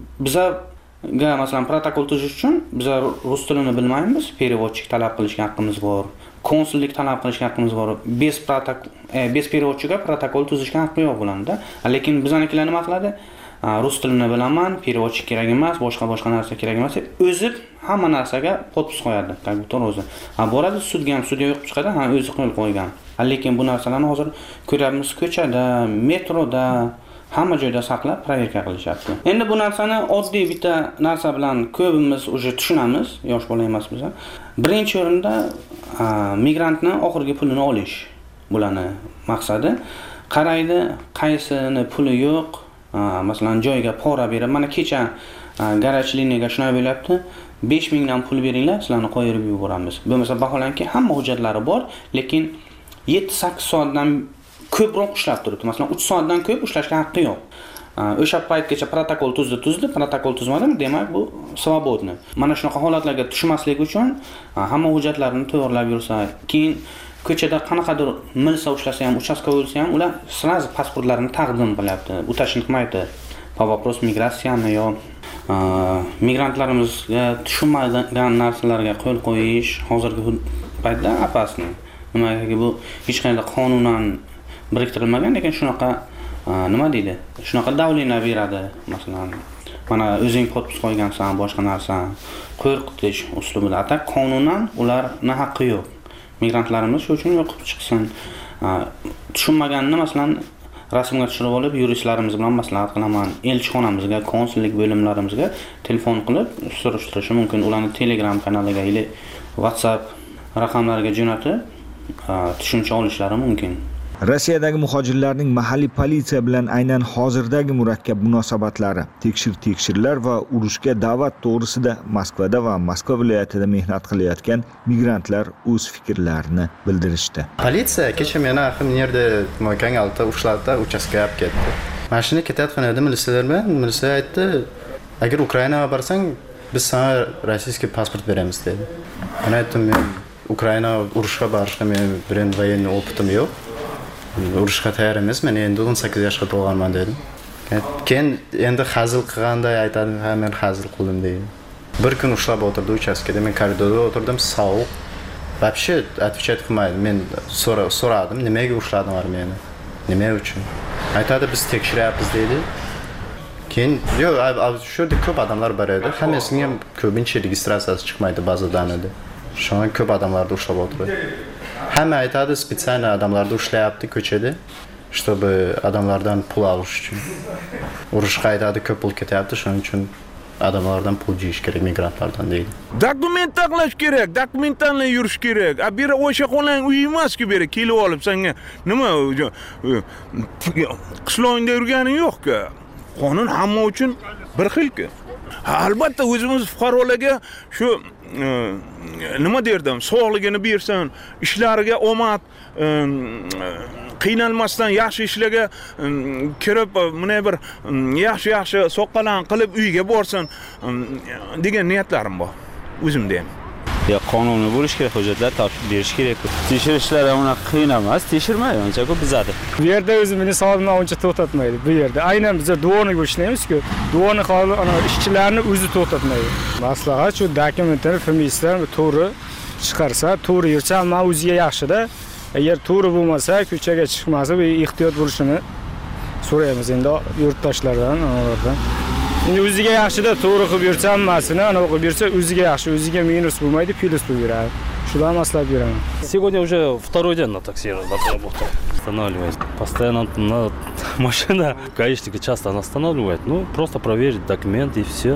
bizga masalan protokol tuzish uchun biz rus tilini bilmaymiz, переводчик talab qilishga haqqimiz bor. Konsullik talab qilishga haqqimiz bor. Bez protokol, bez переводчиga protokol tuzishga haqqi yo'q bo'ladi-da. Lekin bizanikilar nima qiladi? Rus tilini bilaman, переводчик kerak emas, boshqa boshqa narsa kerak emas. O'zi hamma narsaga podpis qo'yadi, как o'zi. Ha boradi sudga ham sudga yo'qib chiqadi, ha o'zi qo'yib qo'ygan. Lekin bu narsalarni hozir ko'ryapmiz ko'chada, metroda, hamma joyda saqlab proverka qilishyapti. Endi bu narsani oddiy bitta narsa bilan ko'pimiz уже tushunamiz, yosh bola emas biz. Birinchi o'rinda migrantning oxirgi pulini olish bularning maqsadi. Qaraydi, qaysini puli yo'q, masalan joyga pora berib, mana kecha garaj liniyaga shunday bo'lyapti, besh ming dan pul beringlar, sizlarni qo'yib yuboramiz. Bo'lmasa vaholanki hamma hujjatlari bor, lekin yetti sakkiz soatdan ko'proq ushlab turibdi. Masalan, uch soatdan ko'p ushlashga haqqi yo'q. O'sha paytgacha protokol tuzdi, tuzdi, protokol tuzmadimi? Demak, bu svobodni. Mana shunaqa holatlarga tushmaslik uchun hamma hujjatlarini tayyorlab yursa, keyin ko'chada qanaqadir milsa ushlasa ham, uchastka bo'lsa ham, ular sразу pasportlarini taqdim qilyapti. Bu tashin qilmaydi. Po вопрос migratsiyami yo migrantlarimizga tushunmagan narsalarga qo'l qo'yish hozirgi paytda opasni. Nimaga bu hech qanday qonunan biriktirilmagan, lekin shunaqa nima deydi? Shunaqa davlina beradi. Masalan, mana o'zing podpis qo'ygansan, boshqa narsa, qo'rqitish uslubida. Atak qonunan ularning haqqi yo'q. Migrantlarimiz shu uchun yo'qib chiqsin. Tushunmaganini masalan rasmga tushirib olib, yuristlarimiz bilan maslahat qilaman. Elchixonamizga, konsullik bo'limlarimizga telefon qilib surishtirishi mumkin. Ularni Telegram kanaliga yoki WhatsApp raqamlariga jo'natib tushuncha olishlari mumkin. Rossiyadagi muhojirlarning mahalliy politsiya bilan aynan hozirdagi murakkab munosabatlari, tekshir-tekshirlar va urushga da'vat to'g'risida Moskvada va Moskva viloyatida mehnat qilayotgan migrantlar o'z fikrlarini bildirishdi. Politsiya kecha meni axir yerda mo'kang altida ushladida uchastkaga olib ketdi. Mashina ketayotgan edi, militsiyalar bilan, militsiya aytdi, agar Ukrainaga borsang, biz sana rossiyskiy pasport beramiz dedi. Men aytdim, men Ukraina urushga borishga men birin voyenniy opitim yo'q. Urushga tayyor emasman, endi o'n sakkiz yoshga to'lganman dedim. Keyin endi hazil qilganday aytadi, ha men hazil qildim deydi. Bir kun ushlab o'tirdi uchastkada, men koridorda o'tirdim, sovuq. Вообще отвечать qilmaydi. Men so'radim, nimaga ushladinglar meni? Nima uchun? Aytadi, biz tekshiryapmiz deydi. Keyin yo'q, shu yerda ko'p odamlar bor edi. Hammasining ham ko'pincha registratsiyasi chiqmaydi ba'zidan edi. Shunga ko'p odamlarni ushlab o'tirdi. Hamma aytadi, spesial odamlarni ushlayapti ko'chada, чтобы odamlardan pul olish uchun. Urushga aytadi, ko'p pul ketyapti, shuning uchun odamlardan pul jiyish kerak, migrantlardan deydi. Dokument taqlash kerak, dokumentlarni yurish kerak. A biri o'sha qo'lang uy emas-ku, biri kelib olib senga nima qishloqda yurganing yo'q-ku. Qonun hamma uchun bir xil-ku. Albatta o'zimiz fuqarolarga shu nima derdim, sog'ligini bersin, ishlariga omad, qiynalmasdan yaxshi ishlarga kirib, mana bir yaxshi-yaxshi soqqalan qilib uyga borsin degan niyatlarim bor o'zimda ham. Ya qonuniy bo'lish kerak, hujjatlar topshirib berish kerak. Tekshirishlar uni qiyin emas, tekshirmaydi, uncha ko'p bizadi. Bu yerda o'zi meni savolni uncha to'xtatmaydi. Bu yerda aynan biz duoniga ishlaymiz-ku, duoni holi ana ishchilarni o'zi to'xtatmaydi. Maslahat shu dokumentlarni familiyasidan to'g'ri chiqarsa, to'g'ri yursa, hamma o'ziga yaxshi-da. Agar to'g'ri bo'lmasa, ko'chaga chiqmasa, bu ehtiyot bo'lishini so'raymiz endi yurtdoshlardan, ulardan. Endi o'ziga yaxshida to'g'ri qilib yursa, hammasini ana qilib yursa, o'ziga yaxshi, o'ziga minus bo'lmaydi, plus bo'ladi. Shular maslahat beraman. Сегодня уже второй день на такси работаю. Останавливаюсь. Постоянно на машина гаишники часто она останавливает. Ну, просто проверить документы и все.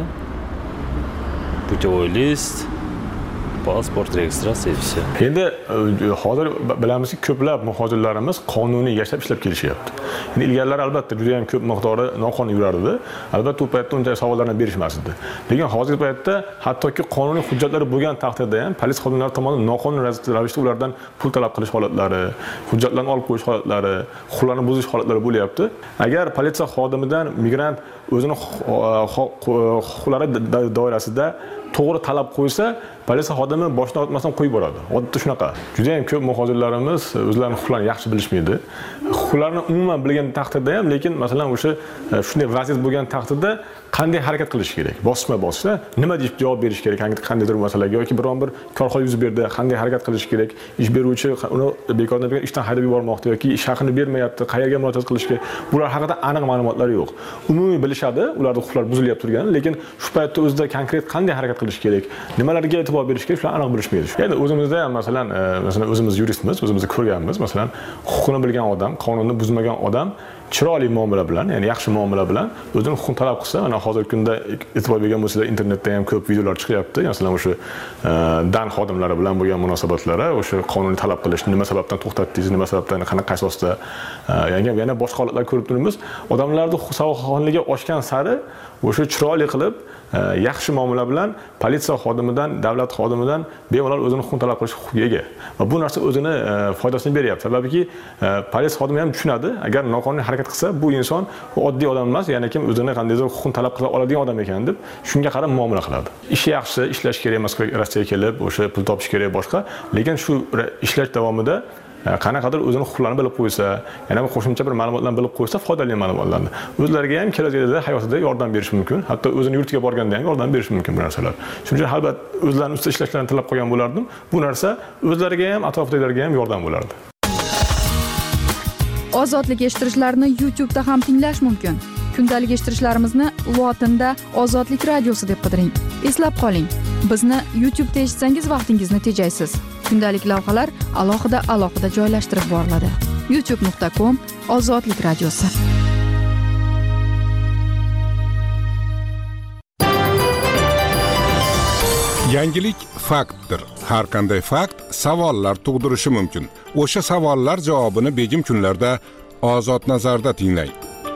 Путевой лист, pasport, registratsiya и все. Endi hozir bilamizki, ko'plab muhojirlarimiz qonuniy yashab ishlab kelishyapti. Endi ilgarilar albatta juda ham ko'p miqdori noqonuniy yurardi. Albatta u paytda uncha savollarni berishmasdi. Lekin hozirgi paytda hattoki qonuniy hujjatlari bo'lgan taqdirda ham politsiya xodimlari tomonidan noqonuniy ravishda ulardan pul talab qilish holatlari, hujjatlarni olib qo'yish holatlari, huquqlarni buzish holatlari bo'lyapti. Agar politsiya xodimidan migrant o'zini huquqlari doirasida to'g'ri talab qo'ysa, politsiya xodimi boshdan o'tmasdan qo'yib boradi. Odatda shunaqa. Juda ham ko'p muhojirlarimiz o'zlarining huquqlarini yaxshi bilishmaydi. Huquqlarini umuman bilgan taqdirda ham, lekin masalan o'sha shunday vaziyat bo'lgan taqdirda qanday harakat qilish kerak? Bosma-bosma nima deb javob berish kerak qandaydir masalaga yoki biron bir korxona yuz berdi, qanday harakat qilish kerak? Ish beruvchi uni bekordan bekorga ishdan haydab yubormoqda yoki ish haqini bermayapti, qayerga murojaat qilishga? Bular haqida aniq ma'lumotlar yo'q. Umumiy bilishadi, ularning huquqlari buzilyapti turgani, lekin shu paytda o'zida konkret qanday harakat qilish kerak? Nimalarga e'tibor berish kerak? Shular aniq bilishmaydi. Endi o'zimizda ham masalan, masalan o'zimiz yuristmiz, o'zimiz ko'rganmiz, masalan, huquqini bilgan odam, qonunni buzmagan odam chiroyli muomala bilan, ya'ni yaxshi muomala bilan o'zini huquqini talab qilsa, mana hozirgi kunda e'tibor bergan bo'lsanglar, internetda ham ko'p videolar chiqyapti. Masalan, o'sha dan xodimlari bilan bo'lgan munosabatlari, o'sha qonuniy talab qilish, nima sababdan to'xtatdingiz, nima sababdan, qanaqa asosda, yangi yana boshqa holatlar ko'rib turibmiz. Odamlarning savodxonligi oshgan sari o'sha chiroyli qilib, yaxshi muomala bilan politsiya xodimidan, davlat xodimidan bemalol o'zini huquqini talab qilish huquqiga ega. Va bu narsa o'zini foydasini beryapti. Sababki politsiya xodimi ham tushunadi, agar noqonuniy harakat qilsa, bu inson oddiy odam emas, ya'ni kim o'zini qandaydir huquqini talab qila oladigan odam ekan deb shunga qarab muomala qiladi. Ishi yaxshi, ishlash kerak Moskvaga, Rossiyaga kelib, o'sha pul topish kerak boshqa, lekin shu ishlash davomida qanaqadir o'zini huquqlarini bilib qo'ysa, yana bir qo'shimcha bir ma'lumotlarni bilib qo'ysa, foydali ma'lumotlarni o'zlariga ham kelajakda hayotida yordam berish mumkin. Hatto o'zini yurtiga borganda ham yordam berish mumkin bu narsalar. Shuning uchun albatta o'zlarining ustida ishlashlarini talab qilgan bo'lardim. Bu narsa o'zlariga ham, atrofdagilarga ham yordam bo'lardi. Ozodlik eshittirishlarni YouTube'da ham tinglash mumkin. Kundalik eshittirishlarimizni lotinda Ozodlik radiosi deb qidiring. Eslab qoling, bizni YouTube'da eshitsangiz vaqtingizni tejaysiz. Kundalik lavhalar alohida alohida joylashtirib boriladi. youtube nuqta com Ozodlik radiosi. Yangilik faktdir. Har qanday fakt savollar tug'dirishi mumkin. O'sha savollar javobini begim kunlarda Ozod nazarda tinglang.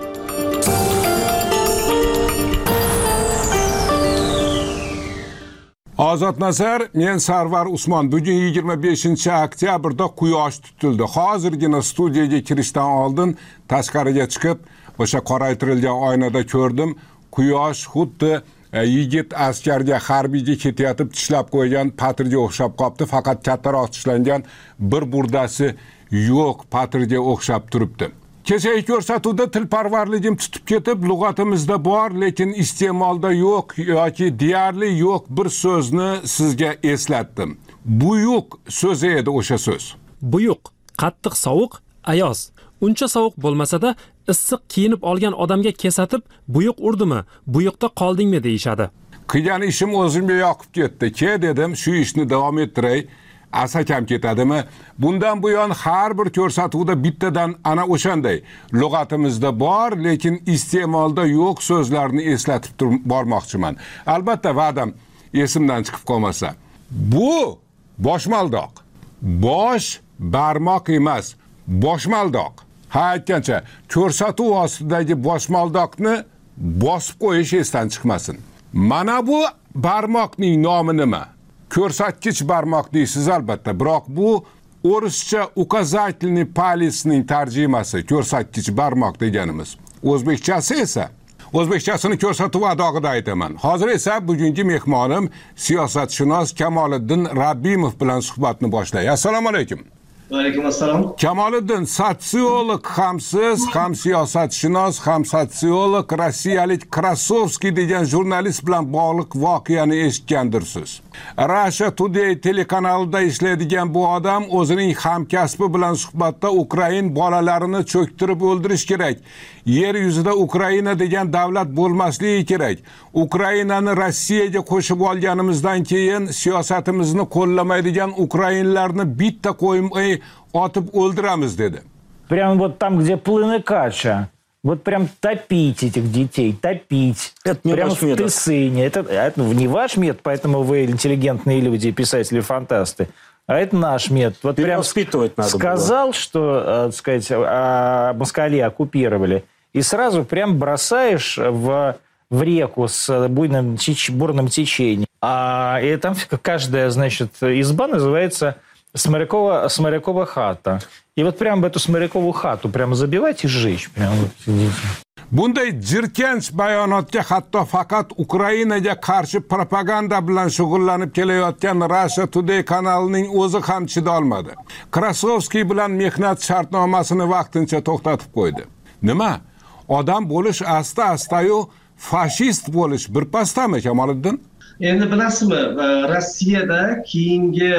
Ozod nazar, men Sarvar Usmon. Bugun yigirma beshinchi oktyabrda quyosh tutildi. Hozirgina studiyaga kirishdan oldin tashqariga chiqib, o'sha qoraytirilgan oynada ko'rdim. Quyosh xuddi yigit askarga harbiyga ketayotib tishlab qo'ygan patrga o'xshab qopti, faqat kattaroq tishlangan bir burdasi yo'q, patrga o'xshab turibdi. Kechagi ko'rsatuvda tilparvarligim tutib ketib, lug'atimizda bor, lekin iste'molda yo'q yoki deyarli yo'q bir so'zni sizga eslatdim. Buyuq so'zi edi o'sha so'z. Buyuq, qattiq sovuq, ayoz. Uncha sovuq bo'lmasa-da, issiq kiyinib olgan odamga kesatib, buyuq urdimi, buyuqda qoldingmi deyishadi. Qilgan ishim o'zimga yoqib ketdi. Ke dedim, shu ishni davom ettiray. Asakam ketadimi? Bundan buyon har bir ko'rsatuvda bittadan ana o'shanday lug'atimizda bor, lekin iste'molda yo'q so'zlarni eslatib bormoqchiman. Albatta, va'dam esimdan chiqib qolmasa. Bu boshmaldoq. Bosh barmoq emas, boshmaldoq. Ha, aytgancha, ko'rsatuv ostidagi boshmaldoqni bosib qo'yish esdan chiqmasin. Mana bu barmoqning nomi nima? Ko'rsatkich barmoq deysiz albatta, biroq bu o'rischa uказательный палецning tarjimasi, ko'rsatkich barmoq deganimiz. O'zbekchasi esa, o'zbekchasini ko'rsatuv adog'ida aytaman. Hozir esa bugungi mehmonim siyosatshunos Kamoliddin Rabbimov bilan suhbatni boshlaymiz. Assalomu alaykum. Va alaykum assalom. Kamoliddin, sotsiolog hamsiz, ham siyosatshunos, ham sotsiolog, rossiyalik Krasovskiy degan jurnalist bilan bog'liq voqeani eshitgandirsiz. Russia Today telekanalida ishlaydigan bu odam o'zining hamkasbi bilan suhbatda Ukrain bolalarini cho'ktirib o'ldirish kerak. Yer yuzida Ukraina degan davlat bo'lmasligi kerak. Ukrainani Rossiyaga qo'shib olganimizdan keyin siyosatimizni qo'llamaydigan ukrainlarni bitta qo'ymay otib o'ldiramiz dedi. Прямо вот там, где плыны кача. Вот прям топить этих детей, топить. Это не прямо ваш в метод. Тысыне. Это, это не ваш метод, поэтому вы интеллигентные люди, писатели-фантасты. А это наш метод. Вот прям надо сказал, было. что, так сказать, а, москали оккупировали, и сразу прям бросаешь в, в реку с буйным, теч, бурным течением. А и там каждая, значит, изба называется Смолякова, Смолякова хата. И вот прям в эту Смолякову хату прямо забивать и сжечь. Прям вот сидите. Bunday jirkanch bayonotga hatto faqat Ukrainaga qarshi propaganda bilan shug'ullanib kelayotgan Russia Today kanalining o'zi ham chida olmadi. Krasovskiy bilan mehnat shartnomasini vaqtincha to'xtatib qo'ydi. Nima? Odam bo'lish asta-asta-yu fashist bo'lish bir pastami, Kamoliddin? Endi bilasizmi, Rossiyada keyingi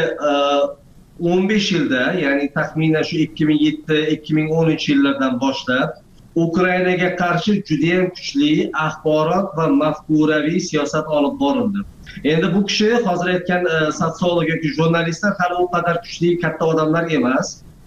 o'n besh yilda, ya'ni taxminan shu ikki ming yetti ikki ming o'n uch yillardan boshlab Ukrainaga qarshi juda ham kuchli axborot va mafkuraviy siyosat olib borildi. Endi bu kishi hozir aytgan sotsiolog yoki jurnalistlar hali u qadar kuchli katta odamlar emas.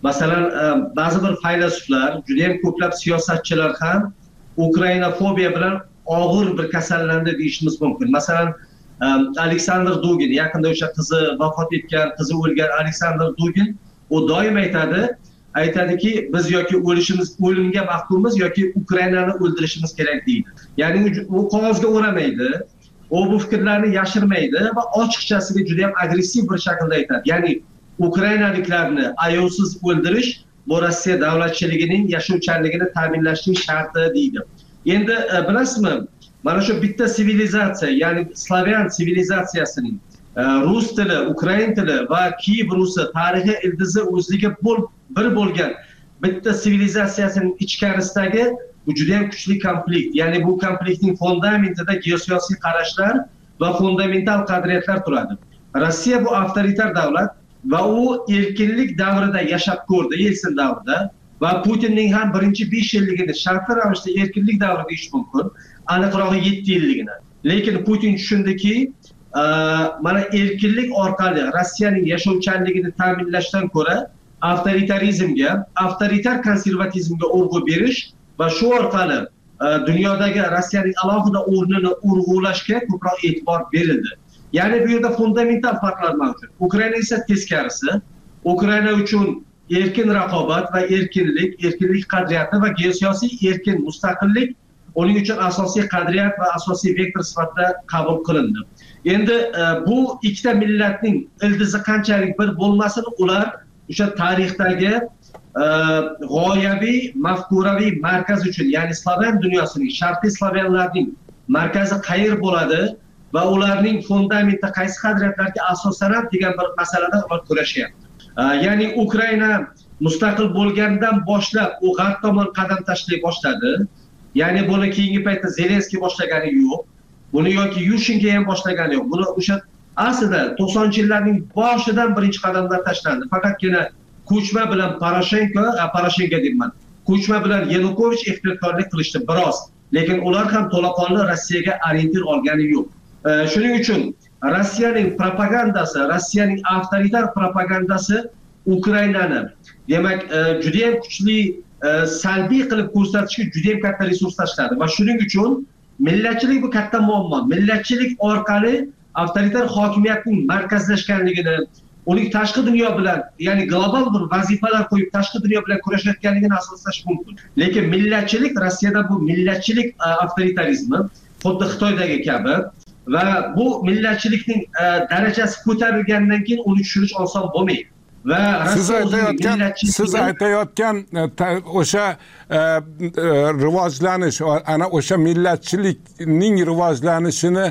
masalan ba'zi bir faylasuflar, juda ham ko'plab siyosatchilar ham Ukrainofobiya bilan og'ir bir kasallandi deyishimiz mumkin. Masalan, Aleksandr Dugin, yaqinda o'sha qizi vafot etgan, qizi o'lgan Aleksandr Dugin, u doim aytadi, aytadiki, biz yoki o'lishimiz, o'limga mahkummiz yoki Ukrainani o'ldirishimiz kerak deydi. Ya'ni u qog'ozga o'ramaydi, u bu fikrlarni yashirmaydi va ochiqchasiga juda ham agressiv bir shaklda aytadi. Ya'ni Ukrainaliklarni ayovsiz o'ldirish bu Rossiya davlatchiligining yashovchanligini ta'minlashning sharti deydi. Endi bilasizmi, mana shu bitta sivilizatsiya, ya'ni Slavyan sivilizatsiyasining rus tili, ukrain tili va Kiyev rusi tarixiy ildizi o'zligi bir bo'lgan bitta sivilizatsiyasining ichkarisidagi bu juda ham kuchli konflikt. Ya'ni bu konfliktning fundamentida geosiyosiy qarashlar va fundamental qadriyatlar turadi. Rossiya bu avtoritar davlat va u erkinlik davrida yashab ko'rdi, Yelsin davrida, va Putinning ham birinchi besh yilligini shartli ravishda erkinlik davri deyish mumkin, aniqrog'i yetti yilligini. Lekin Putin tushundiki, mana erkinlik orqali Rossiyaning yashovchanligini ta'minlashdan ko'ra avtoritarizmga, avtoritar konservatizmga urg'u berish va shu orqali dunyodagi Rossiyaning alohida o'rnini urg'ulashga ko'proq e'tibor berildi. Ya'ni bu yerda fundamental farqlar mavjud. Ukraina esa teskarisi. Ukraina uchun erkin raqobat va erkinlik, erkinlik qadriyati va geosiyosiy erkin mustaqillik uning uchun asosiy qadriyat va asosiy vektor sifatida qabul qilindi. Endi bu ikkita millatning ildizi qanchalik bir bo'lmasin, ular o'sha tarixdagi g'oyaviy, mafkuraviy markaz uchun, ya'ni Slavyan dunyosining, sharqiy slavyanlarning markazi qayer bo'ladi va ularning fundamenti qaysi qadriyatlarga asoslanadi degan bir masalada ular kurashyapti. Ya'ni Ukraina mustaqil bo'lgandan boshlab u g'arb tomon qadam tashlay boshladi. Ya'ni buni keyingi paytda Zelenskiy boshlagani yo'q. Buni yoki Yushchenko ham boshlagani yo'q. Buni o'sha aslida to'qsoninchi yillarning boshidan birinchi qadamlar tashlandi. Faqatgina Kuchma bilan Poroshenko, Poroshenko deyman. Kuchma bilan Yanukovich ehtiyotkorlik qilishdi biroz. Lekin ular ham to'laqonli Rossiyaga orientir olgani yo'q. Shuning uchun Rossiyaning propagandasi, Rossiyaning avtoritar propagandasi Ukrainani, demak, juda ham kuchli salbiy qilib ko'rsatishga juda ham katta resurs tashladi va shuning uchun millatchilik bu katta muammo. Millatchilik orqali avtoritar hokimiyatning markazlashganligini, uning tashqi dunyo bilan, ya'ni global bir vazifalar qo'yib tashqi dunyo bilan kurashayotganligini asoslash mumkin. Lekin millatchilik, Rossiyada bu millatchilik avtoritarizmi, xuddi Xitoydagi kabi va bu millatchilikning darajasi ko'tarilgandan keyin uni tushirish oson bo'lmaydi. Va siz aytayotgan siz aytayotgan o'sha rivojlanish, ana o'sha millatchilikning rivojlanishini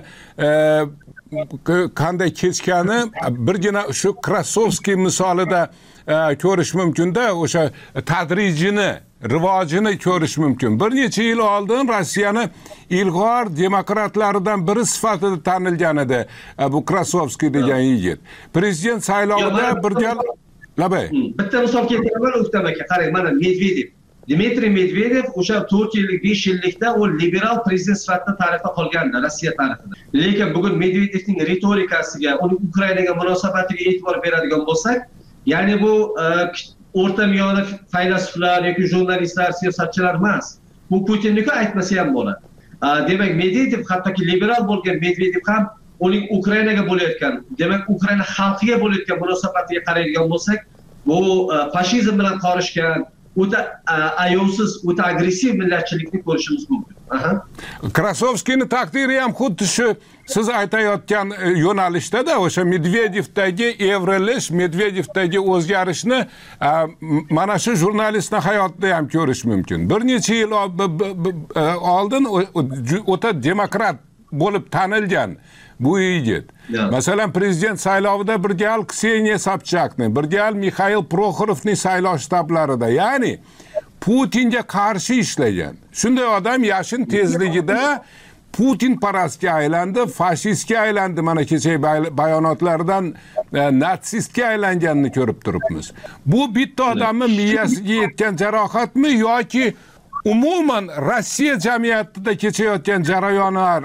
qanday kechgani birgina shu Krasovskiy misolida ko'rish mumkin-da, o'sha tadrijini, rivojini ko'rish mumkin. Bir necha yil oldin Rossiyani ilg'or demokratlaridan biri sifatida tanilgan edi bu Krasovskiy degan yigit. Prezident saylovida bir gal labay. Bitta misol keltiraman O'ktam aka, qarang, mana Medvedev. Dmitriy Medvedev o'sha to'rt yillik, besh yillikda u liberal prezident sifatida tarixda qolgandi Rossiya tarixida. Lekin bugun Medvedevning ritorikasiga, uning Ukrainaga munosabatiga e'tibor beradigan bo'lsak, ya'ni bu o'rta miyona faylasuflar yoki jurnalistlar, siyosatchilar emas. Bu Putinni aytmasa ham bo'ladi. Demak, Medvedev, hattoki liberal bo'lgan Medvedev ham uning Ukrainaga bo'layotgan, demak, Ukraina xalqiga bo'layotgan munosabatiga qaraydigan bo'lsak, bu fashizm bilan qorishgan, o'ta ayovsiz, o'ta agressiv millatchilikni ko'rishimiz mumkin. Aha. Krasovskiyning taqdiri ham xuddi shu siz aytayotgan yo'nalishdada, o'sha Medvedevdagi evrilish, Medvedevdagi o'zgarishni mana shu jurnalistning hayotida ham ko'rish mumkin. Bir necha yil oldin o'ta demokrat bo'lib tanilgan bu yigit. Masalan, prezident saylovida bir gal Kseniya Sobchakni, bir gal Mikhail Prokhorovning saylov shtablarida, ya'ni Putinga qarshi ishlagan. Shunday odam yashin tezligida Putin parastga aylandi, fashistga aylandi. Mana kechagi bayonotlardan natsistga aylanganini ko'rib turibmiz. Bu bitta odamning miyasiga yetgan jarohatmi yoki umuman Rossiya jamiyatida kechayotgan jarayonlar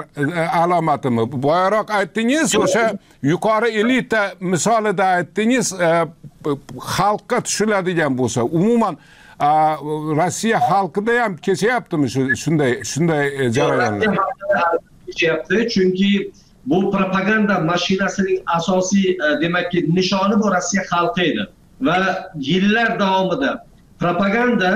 alomatimi? Boyaroq aytdingiz, o'sha yuqori elita misolida aytdingiz, xalqqa tushiladigan bo'lsa, umuman Rossiya xalqida ham kechyaptimi shunday shunday jarayonlar? Kechyapti, chunki bu propaganda mashinasining asosiy demakki nishoni bu Rossiya xalqi edi va yillar davomida propaganda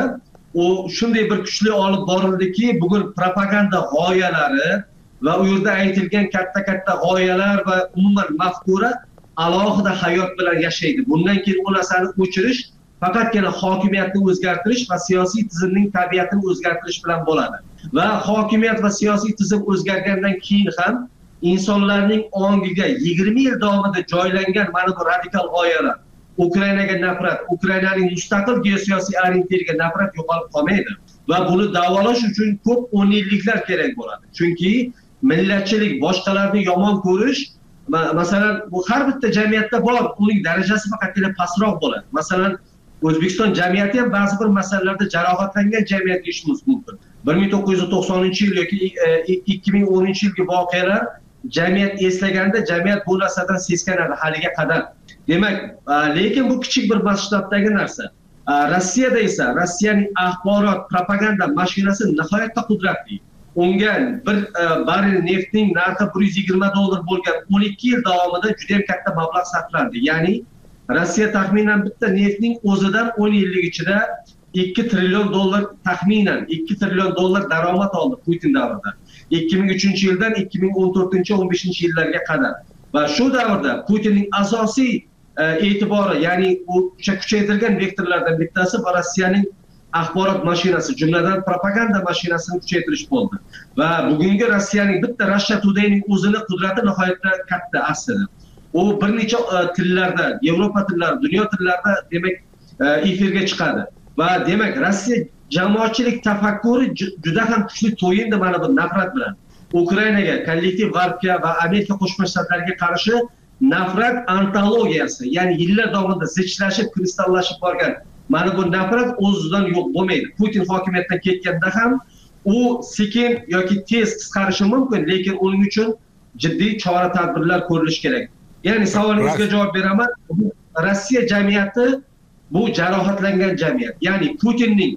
u shunday bir kuchli olib borildiki, bugun propaganda g'oyalari va u yerda aytilgan katta-katta g'oyalar va umuman mafkura alohida hayot bilan yashaydi. Bundan keyin u narsani o'chirish faqatgina hokimiyatni o'zgartirish va siyosiy tizimning tabiatini o'zgartirish bilan bo'ladi. Va hokimiyat va siyosiy tizim o'zgargandan keyin ham insonlarning ongiga yigirma yil davomida joylangan mana bu radikal g'oyalar, Ukrainaga nafrat, Ukrainaning mustaqil geosiyosiy orienteriga nafrat yo'qolib qolmaydi va buni davolash uchun ko'p o'n yilliklar kerak bo'ladi. Chunki millatchilik, boshqalarni yomon ko'rish, masalan, bu har bitta jamiyatda bor, uning darajasi faqatgina pastroq bo'ladi. Masalan, O'zbekiston jamiyati ham ba'zi bir masalalarda jarohatlangan jamiyat deyishimiz mumkin. bir ming to'qqiz yuz to'qsoninchi yil yoki ikki ming o'ninchi yilgi voqealar jamiyat eslaganda jamiyat bu narsadan seskanadi haliga qadar. Demak, lekin bu kichik bir masshtabdagi narsa. Rossiyada esa Rossiyaning axborot, propaganda mashinasi nihoyatda qudratli. Unga bir barrel neftning narxi bir yuz yigirma dollar bo'lgan o'n ikki yil davomida juda ham katta mablag' sarflandi. Ya'ni Rossiya taxminan bitta neftning o'zidan o'n yillik ichida ikki trillion dollar taxminan ikki trillion dollar daromad oldi Putin davrida. ikki ming uchinchi yildan ikki ming o'n to'rtinchi o'n beshinchi yillarga qadar. Va shu davrda Putinning asosiy e'tibori, ya'ni o'sha kuchaytirilgan vektorlardan bittasi va Rossiyaning axborot mashinasi, jumladan propaganda mashinasini kuchaytirish bo'ldi. Va bugungi Rossiyaning bitta Russia Today'ning o'zini qudrati nihoyatda katta aslida. U bir necha tillarda, Yevropa tillari, dunyo tillarida demak efirga chiqadi. Va demak Rossiya jamoatchilik tafakkuri juda ham kuchli to'yindi mana bu nafrat bilan. Ukrainaga, kollektiv g'arbga va Amerika Qo'shma Shtatlariga qarshi nafrat antologiyasi, ya'ni yillar davomida zichlashib, kristallashib borgan mana bu nafrat o'zidan yo'q bo'lmaydi. Putin hokimiyatdan ketganda ham u sekin yoki tez qisqarishi mumkin, lekin uning uchun jiddiy chora-tadbirlar ko'rilishi kerak. Ya'ni savolingizga javob beraman. Rossiya jamiyati bu jarohatlangan jamiyat. Ya'ni Putinning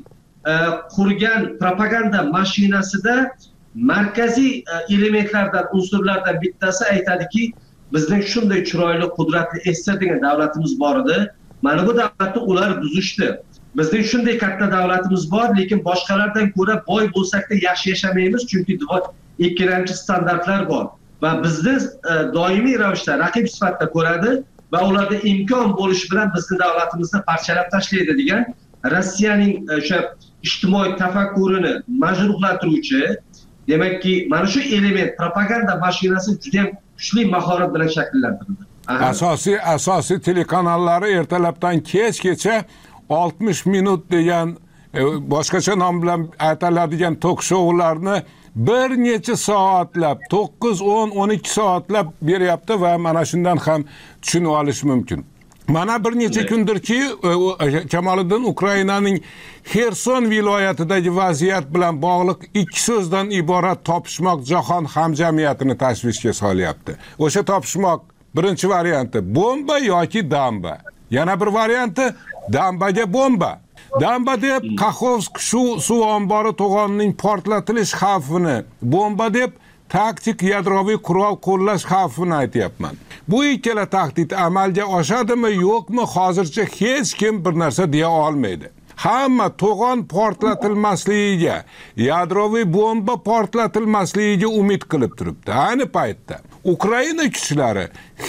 qurgan propaganda mashinasida markaziy elementlardan, unsurlardan bittasi aytadiki, bizning shunday chiroyli, qudratli, estirdigan davlatimiz bor edi. Mana bu davlatni ular buzishdi. Bizning shunday katta davlatimiz bor, lekin boshqalardan ko'ra boy bo'lsak-da yaxshi yashamaymiz, chunki ikkilamchi standartlar bor. Va bizni doimiy ravishda raqib sifatida ko'radi va ularda imkon bo'lishi bilan bizning davlatimizni parchalab tashlaydi degan Rossiyaning o'sha ijtimoiy tafakkurini majruhlattiruvchi, demakki, mana shu element propaganda mashinasi juda ham kuchli mahorat bilan shakllantirildi. Asosiy asosiy telekanallari ertalabdan kechgacha oltmish minut degan boshqacha nom bilan aytiladigan tok-shoularni bir necha soatlab, to'qqiz, o'n, o'n ikki soatlab beryapti va mana shundan ham tushunib olish mumkin. Mana bir necha kundirki, Kamoliddin Ukrainaning Xerson viloyatidagi vaziyat bilan bog'liq ikki so'zdan iborat topishmoq jahon hamjamiyatini tashvishga solyapti. O'sha topishmoq birinchi varianti bomba yoki damba. Yana bir varianti dambaga bomba. Damba deb Kaxovsk shu suv ombori to'g'onining portlatilish xavfini, bomba deb taktik yadroviy qurol qo'llash xavfini aytyapman. Bu ikkala tahdid amalga oshadimi, yo'qmi, hozircha hech kim bir narsa deya olmaydi. Hamma to'g'on portlatilmasligiga, yadroviy bomba portlatilmasligiga umid qilib turibdi. Ayni paytda Ukraina kuchlari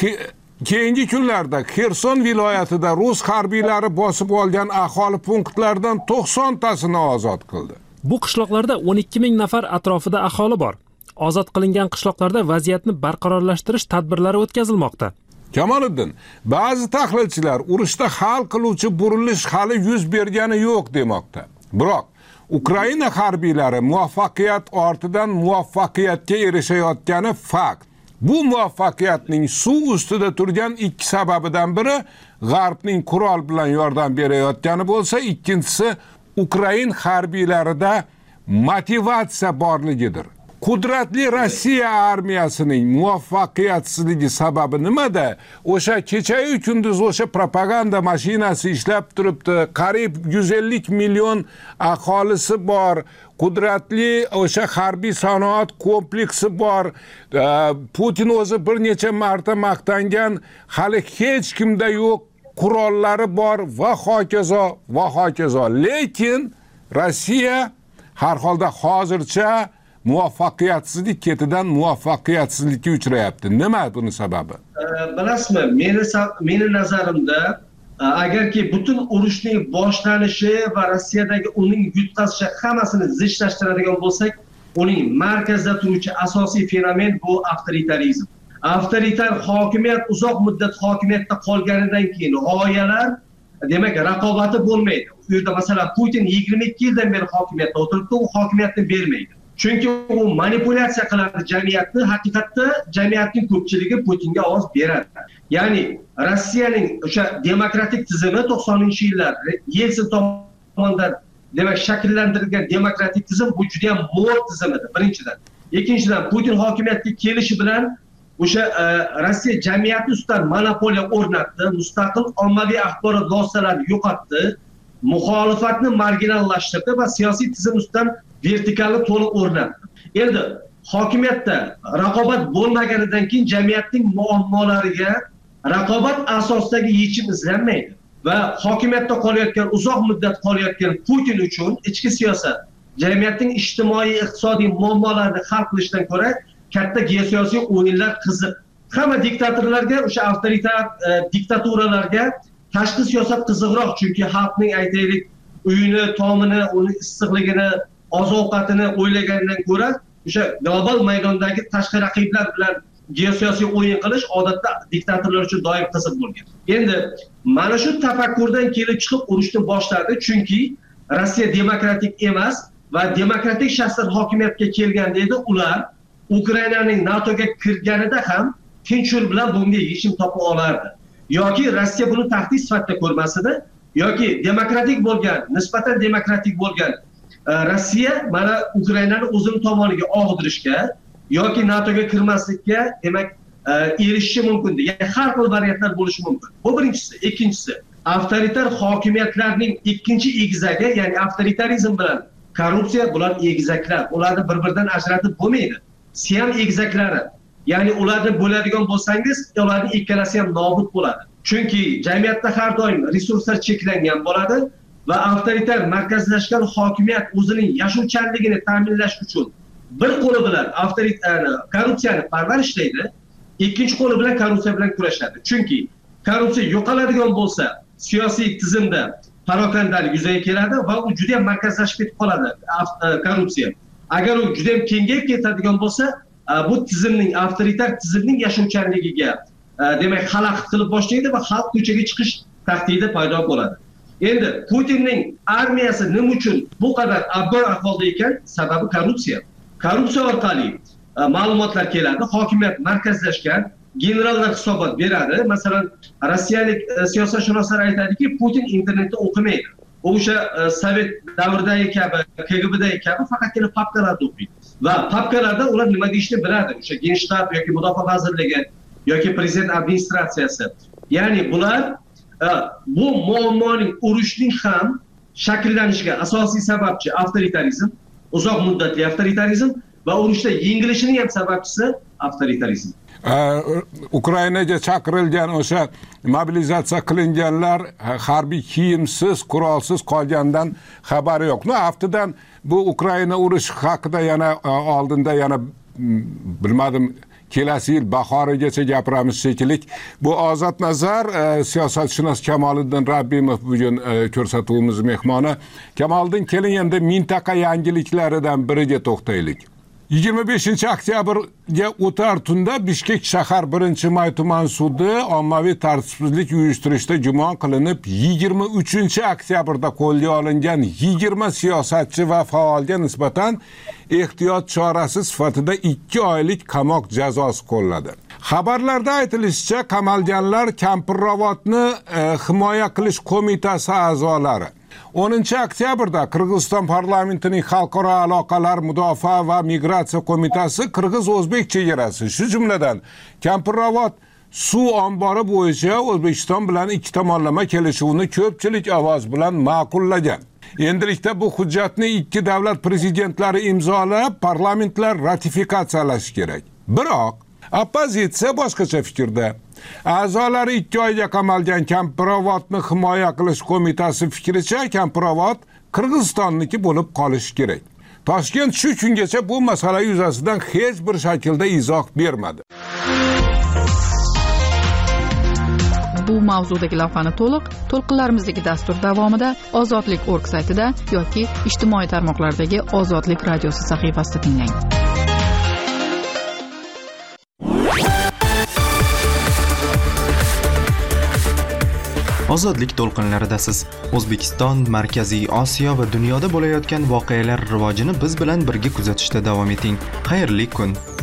keyingi kunlarda Xerson viloyatida rus harbiylari bosib olgan aholi punktlaridan to'qson tasini ozod qildi. Bu qishloqlarda o'n ikki ming nafar atrofida aholi bor. Ozod qilingan qishloqlarda vaziyatni barqarorlashtirish tadbirlari o'tkazilmoqda. Kamoliddin, ba'zi tahlilchilar urushda hal qiluvchi burilish hali yuz bergani yo'q demoqda. Biroq Ukraina harbiylari muvaffaqiyat ortidan muvaffaqiyatga erishayotgani fakt. Bu muvaffaqiyatning suv ustida turgan ikki sababidan biri G'arbning qurol bilan yordam berayotgani bo'lsa, ikkinchisi Ukrain harbiylarida motivatsiya borligidir. qudratli Rossiya armiyasining muvaffaqiyatsizligi sababi nimada? O'sha kecha-yu kunduz o'sha propaganda mashinasi ishlab turibdi. Qariyb yuz ellik million aholisi bor. Qudratli o'sha harbiy sanoat kompleksi bor. Putin o'zi bir necha marta maqtangan, hali hech kimda yo'q qurollari bor va hokazo va hokazo. Lekin Rossiya har holda hozircha muvaffaqiyatsizlik ketidan muvaffaqiyatsizlikka uchrayapti. Nima buni sababi? Bilasizmi, meni meni nazarimda agarki butun urushning boshlanishi va Rossiyadagi uning yutqazishi hammasini zichlashtiradigan bo'lsak, uning markazida turuvchi asosiy fenomen bu avtoritarizm. Avtoritar hokimiyat uzoq muddat hokimiyatda qolganidan keyin g'oyalar, demak, raqobati bo'lmaydi. U yerda masalan Putin yigirma ikki yildan beri hokimiyatda o'tiribdi, u hokimiyatni bermaydi. Chunki u manipulyatsiya qiladi jamiyatni, haqiqatda jamiyatning ko'pchiligi Putinga ovoz beradi. Ya'ni Rossiyaning o'sha demokratik tizimi to'qsoninchi yillar Yeltsin tomonidan demak shakllantirilgan demokratik tizim bu juda ham mo'r tizim edi, birinchidan. Ikkinchidan, Putin hokimiyatga kelishi bilan o'sha Rossiya jamiyati ustidan monopoliya o'rnatdi, mustaqil ommaviy axborot vositalarini yo'qotdi, muxolifatni marginallashtirdi va siyosiy tizim ustidan vertikalni to'liq o'rnatdi. Endi hokimiyatda raqobat bo'lmaganidan keyin jamiyatning muammolariga raqobat asosidagi yechim izlanmaydi va hokimiyatda qolayotgan, uzoq muddat qolayotgan Putin uchun ichki siyosat jamiyatning ijtimoiy iqtisodiy muammolarini hal qilishdan ko'ra katta geosiyosiy o'yinlar qiziq. Hamma diktatorlarga, o'sha avtoritar diktaturalarga tashqi siyosat qiziqroq, chunki xalqning aytaylik uyini, tomini, uni issiqligini, oziq-ovqatini o'ylagandan ko'ra o'sha global maydondagi tashqi raqiblar bilan geosiyosiy o'yin qilish odatda diktatorlar uchun doim qiziq bo'lgan. Endi mana shu tafakkurdan kelib chiqib urushni boshladi, chunki Rossiya demokratik emas va demokratik shaxslar hokimiyatga kelganda edi, ular Ukrainaning NATOga kirganida ham tinch yo'l bilan bunga yechim topa olardi. Yoki Rossiya buni tahdid sifatida ko'rmasdi, yoki demokratik bo'lgan, nisbatan demokratik bo'lgan Rossiya mana Ukrainani o'zining tomoniga og'dirishga yoki NATOga kirmaslikka demak erishishi mumkin. Ya'ni har xil variantlar bo'lishi mumkin. Bu birinchisi. Ikkinchisi, avtoritar hokimiyatlarning ikkinchi egizagi, ya'ni avtoritarizm bilan korrupsiya, bular egizaklar. Ularni bir-biridan ajratib bo'lmaydi. Siyam egizaklari. Ya'ni ularni bo'ladigan bo'lsangiz, ularning ikkalasi ham nobud bo'ladi. Chunki jamiyatda har doim resurslar cheklangan bo'ladi va avtoritar markazlashgan hokimiyat o'zining yashovchanligini ta'minlash uchun bir qo'li bilan avtoritar korrupsiyani parvarishlaydi, ikkinchi qo'li bilan korrupsiya bilan kurashadi. Chunki korrupsiya yo'qoladigan bo'lsa, siyosiy tizimda parokandalik yuzaga keladi va u juda ham markazlashib ketib qoladi korrupsiya. Agar u juda ham kengayib ketadigan bo'lsa, bu tizimning, avtoritar tizimning yashovchanligiga demak xalaqit qilib boshlaydi va xalq ko'chaga chiqish tahdidi paydo bo'ladi. Endi Putinning armiyasi nima uchun bu qadar abgor ahvolda ekan? Sababi korrupsiya. Korrupsiya orqali ma'lumotlar keladi, hokimiyat markazlashgan, generallar hisobot beradi. Masalan, rossiyalik siyosatshunoslar aytadiki, Putin internetda o'qimaydi. O'sha Sovet davridagi kabi, K G B'dagi kabi faqatgina papkalarda o'qiydi. Va papkalarda ular nima deyishni biladi. O'sha Genshtab yoki Mudofaa vazirligi yoki prezident administratsiyasi. Ya'ni bular bu muammoning, urushning ham shakllanishiga asosiy sababchi avtoritarizm, uzoq muddatli avtoritarizm va urushda yengilishining ham sababchisi avtoritarizm. Ukrainaga chaqirilgan o'sha mobilizatsiya qilinganlar harbiy kiyimsiz, qurolsiz qolgandan xabari yo'q. No, aftidan bu Ukraina urushi haqida yana oldinda yana bilmadim kelasi yil bahorigacha gapiramiz shekilli. Bu Ozod Nazar siyosatshunos Kamoliddin Rabbimov bugun ko'rsatuvimiz mehmoni. Kamoliddin, keling endi mintaqa yangiliklaridan biriga to'xtaylik. yigirma beshinchi oktyabrga o'tar tunda Bishkek shahar birinchi may tuman sudi ommaviy tartibsizlik uyushtirishda gumon qilinib yigirma uchinchi oktyabrda qo'lga olingan yigirma siyosatchi va faolga nisbatan ehtiyot chorasi sifatida ikki oylik qamoq jazosi qo'lladi. Xabarlarda aytilishicha, qamalganlar Kampirobodni e, himoya qilish qo'mitasi a'zolari. o'ninchi oktyabrda Qirg'iziston parlamentining Xalqaro aloqalar, mudofaa va migratsiya qo'mitasi Qirg'iz-o'zbek chegarasi, shu jumladan Kampirobod suv ombori bo'yicha O'zbekiston bilan ikki tomonlama kelishuvni ko'pchilik ovoz bilan ma'qullagan. Endilikda bu hujjatni ikki davlat prezidentlari imzolab, parlamentlar ratifikatsiyalashi kerak. Biroq oppozitsiya boshqacha fikrda. A'zolari ikki oyga qamalgan Kampirobodni himoya qilish qo'mitasi fikricha, Kampirobod Qirg'izistonniki bo'lib qolishi kerak. Toshkent shu kungacha bu masala yuzasidan hech bir shaklda izoh bermadi. Bu mavzudagi lavhani to'liq to'lqinlarimizdagi dastur davomida ozodlik точка org saytida yoki ijtimoiy tarmoqlardagi Ozodlik radiosi sahifasida tinglang. Ozodlik to'lqinlaridasiz. O'zbekiston, Markaziy Osiyo va dunyoda bo'layotgan voqealar rivojini biz bilan birga kuzatishda davom eting. Xayrli kun.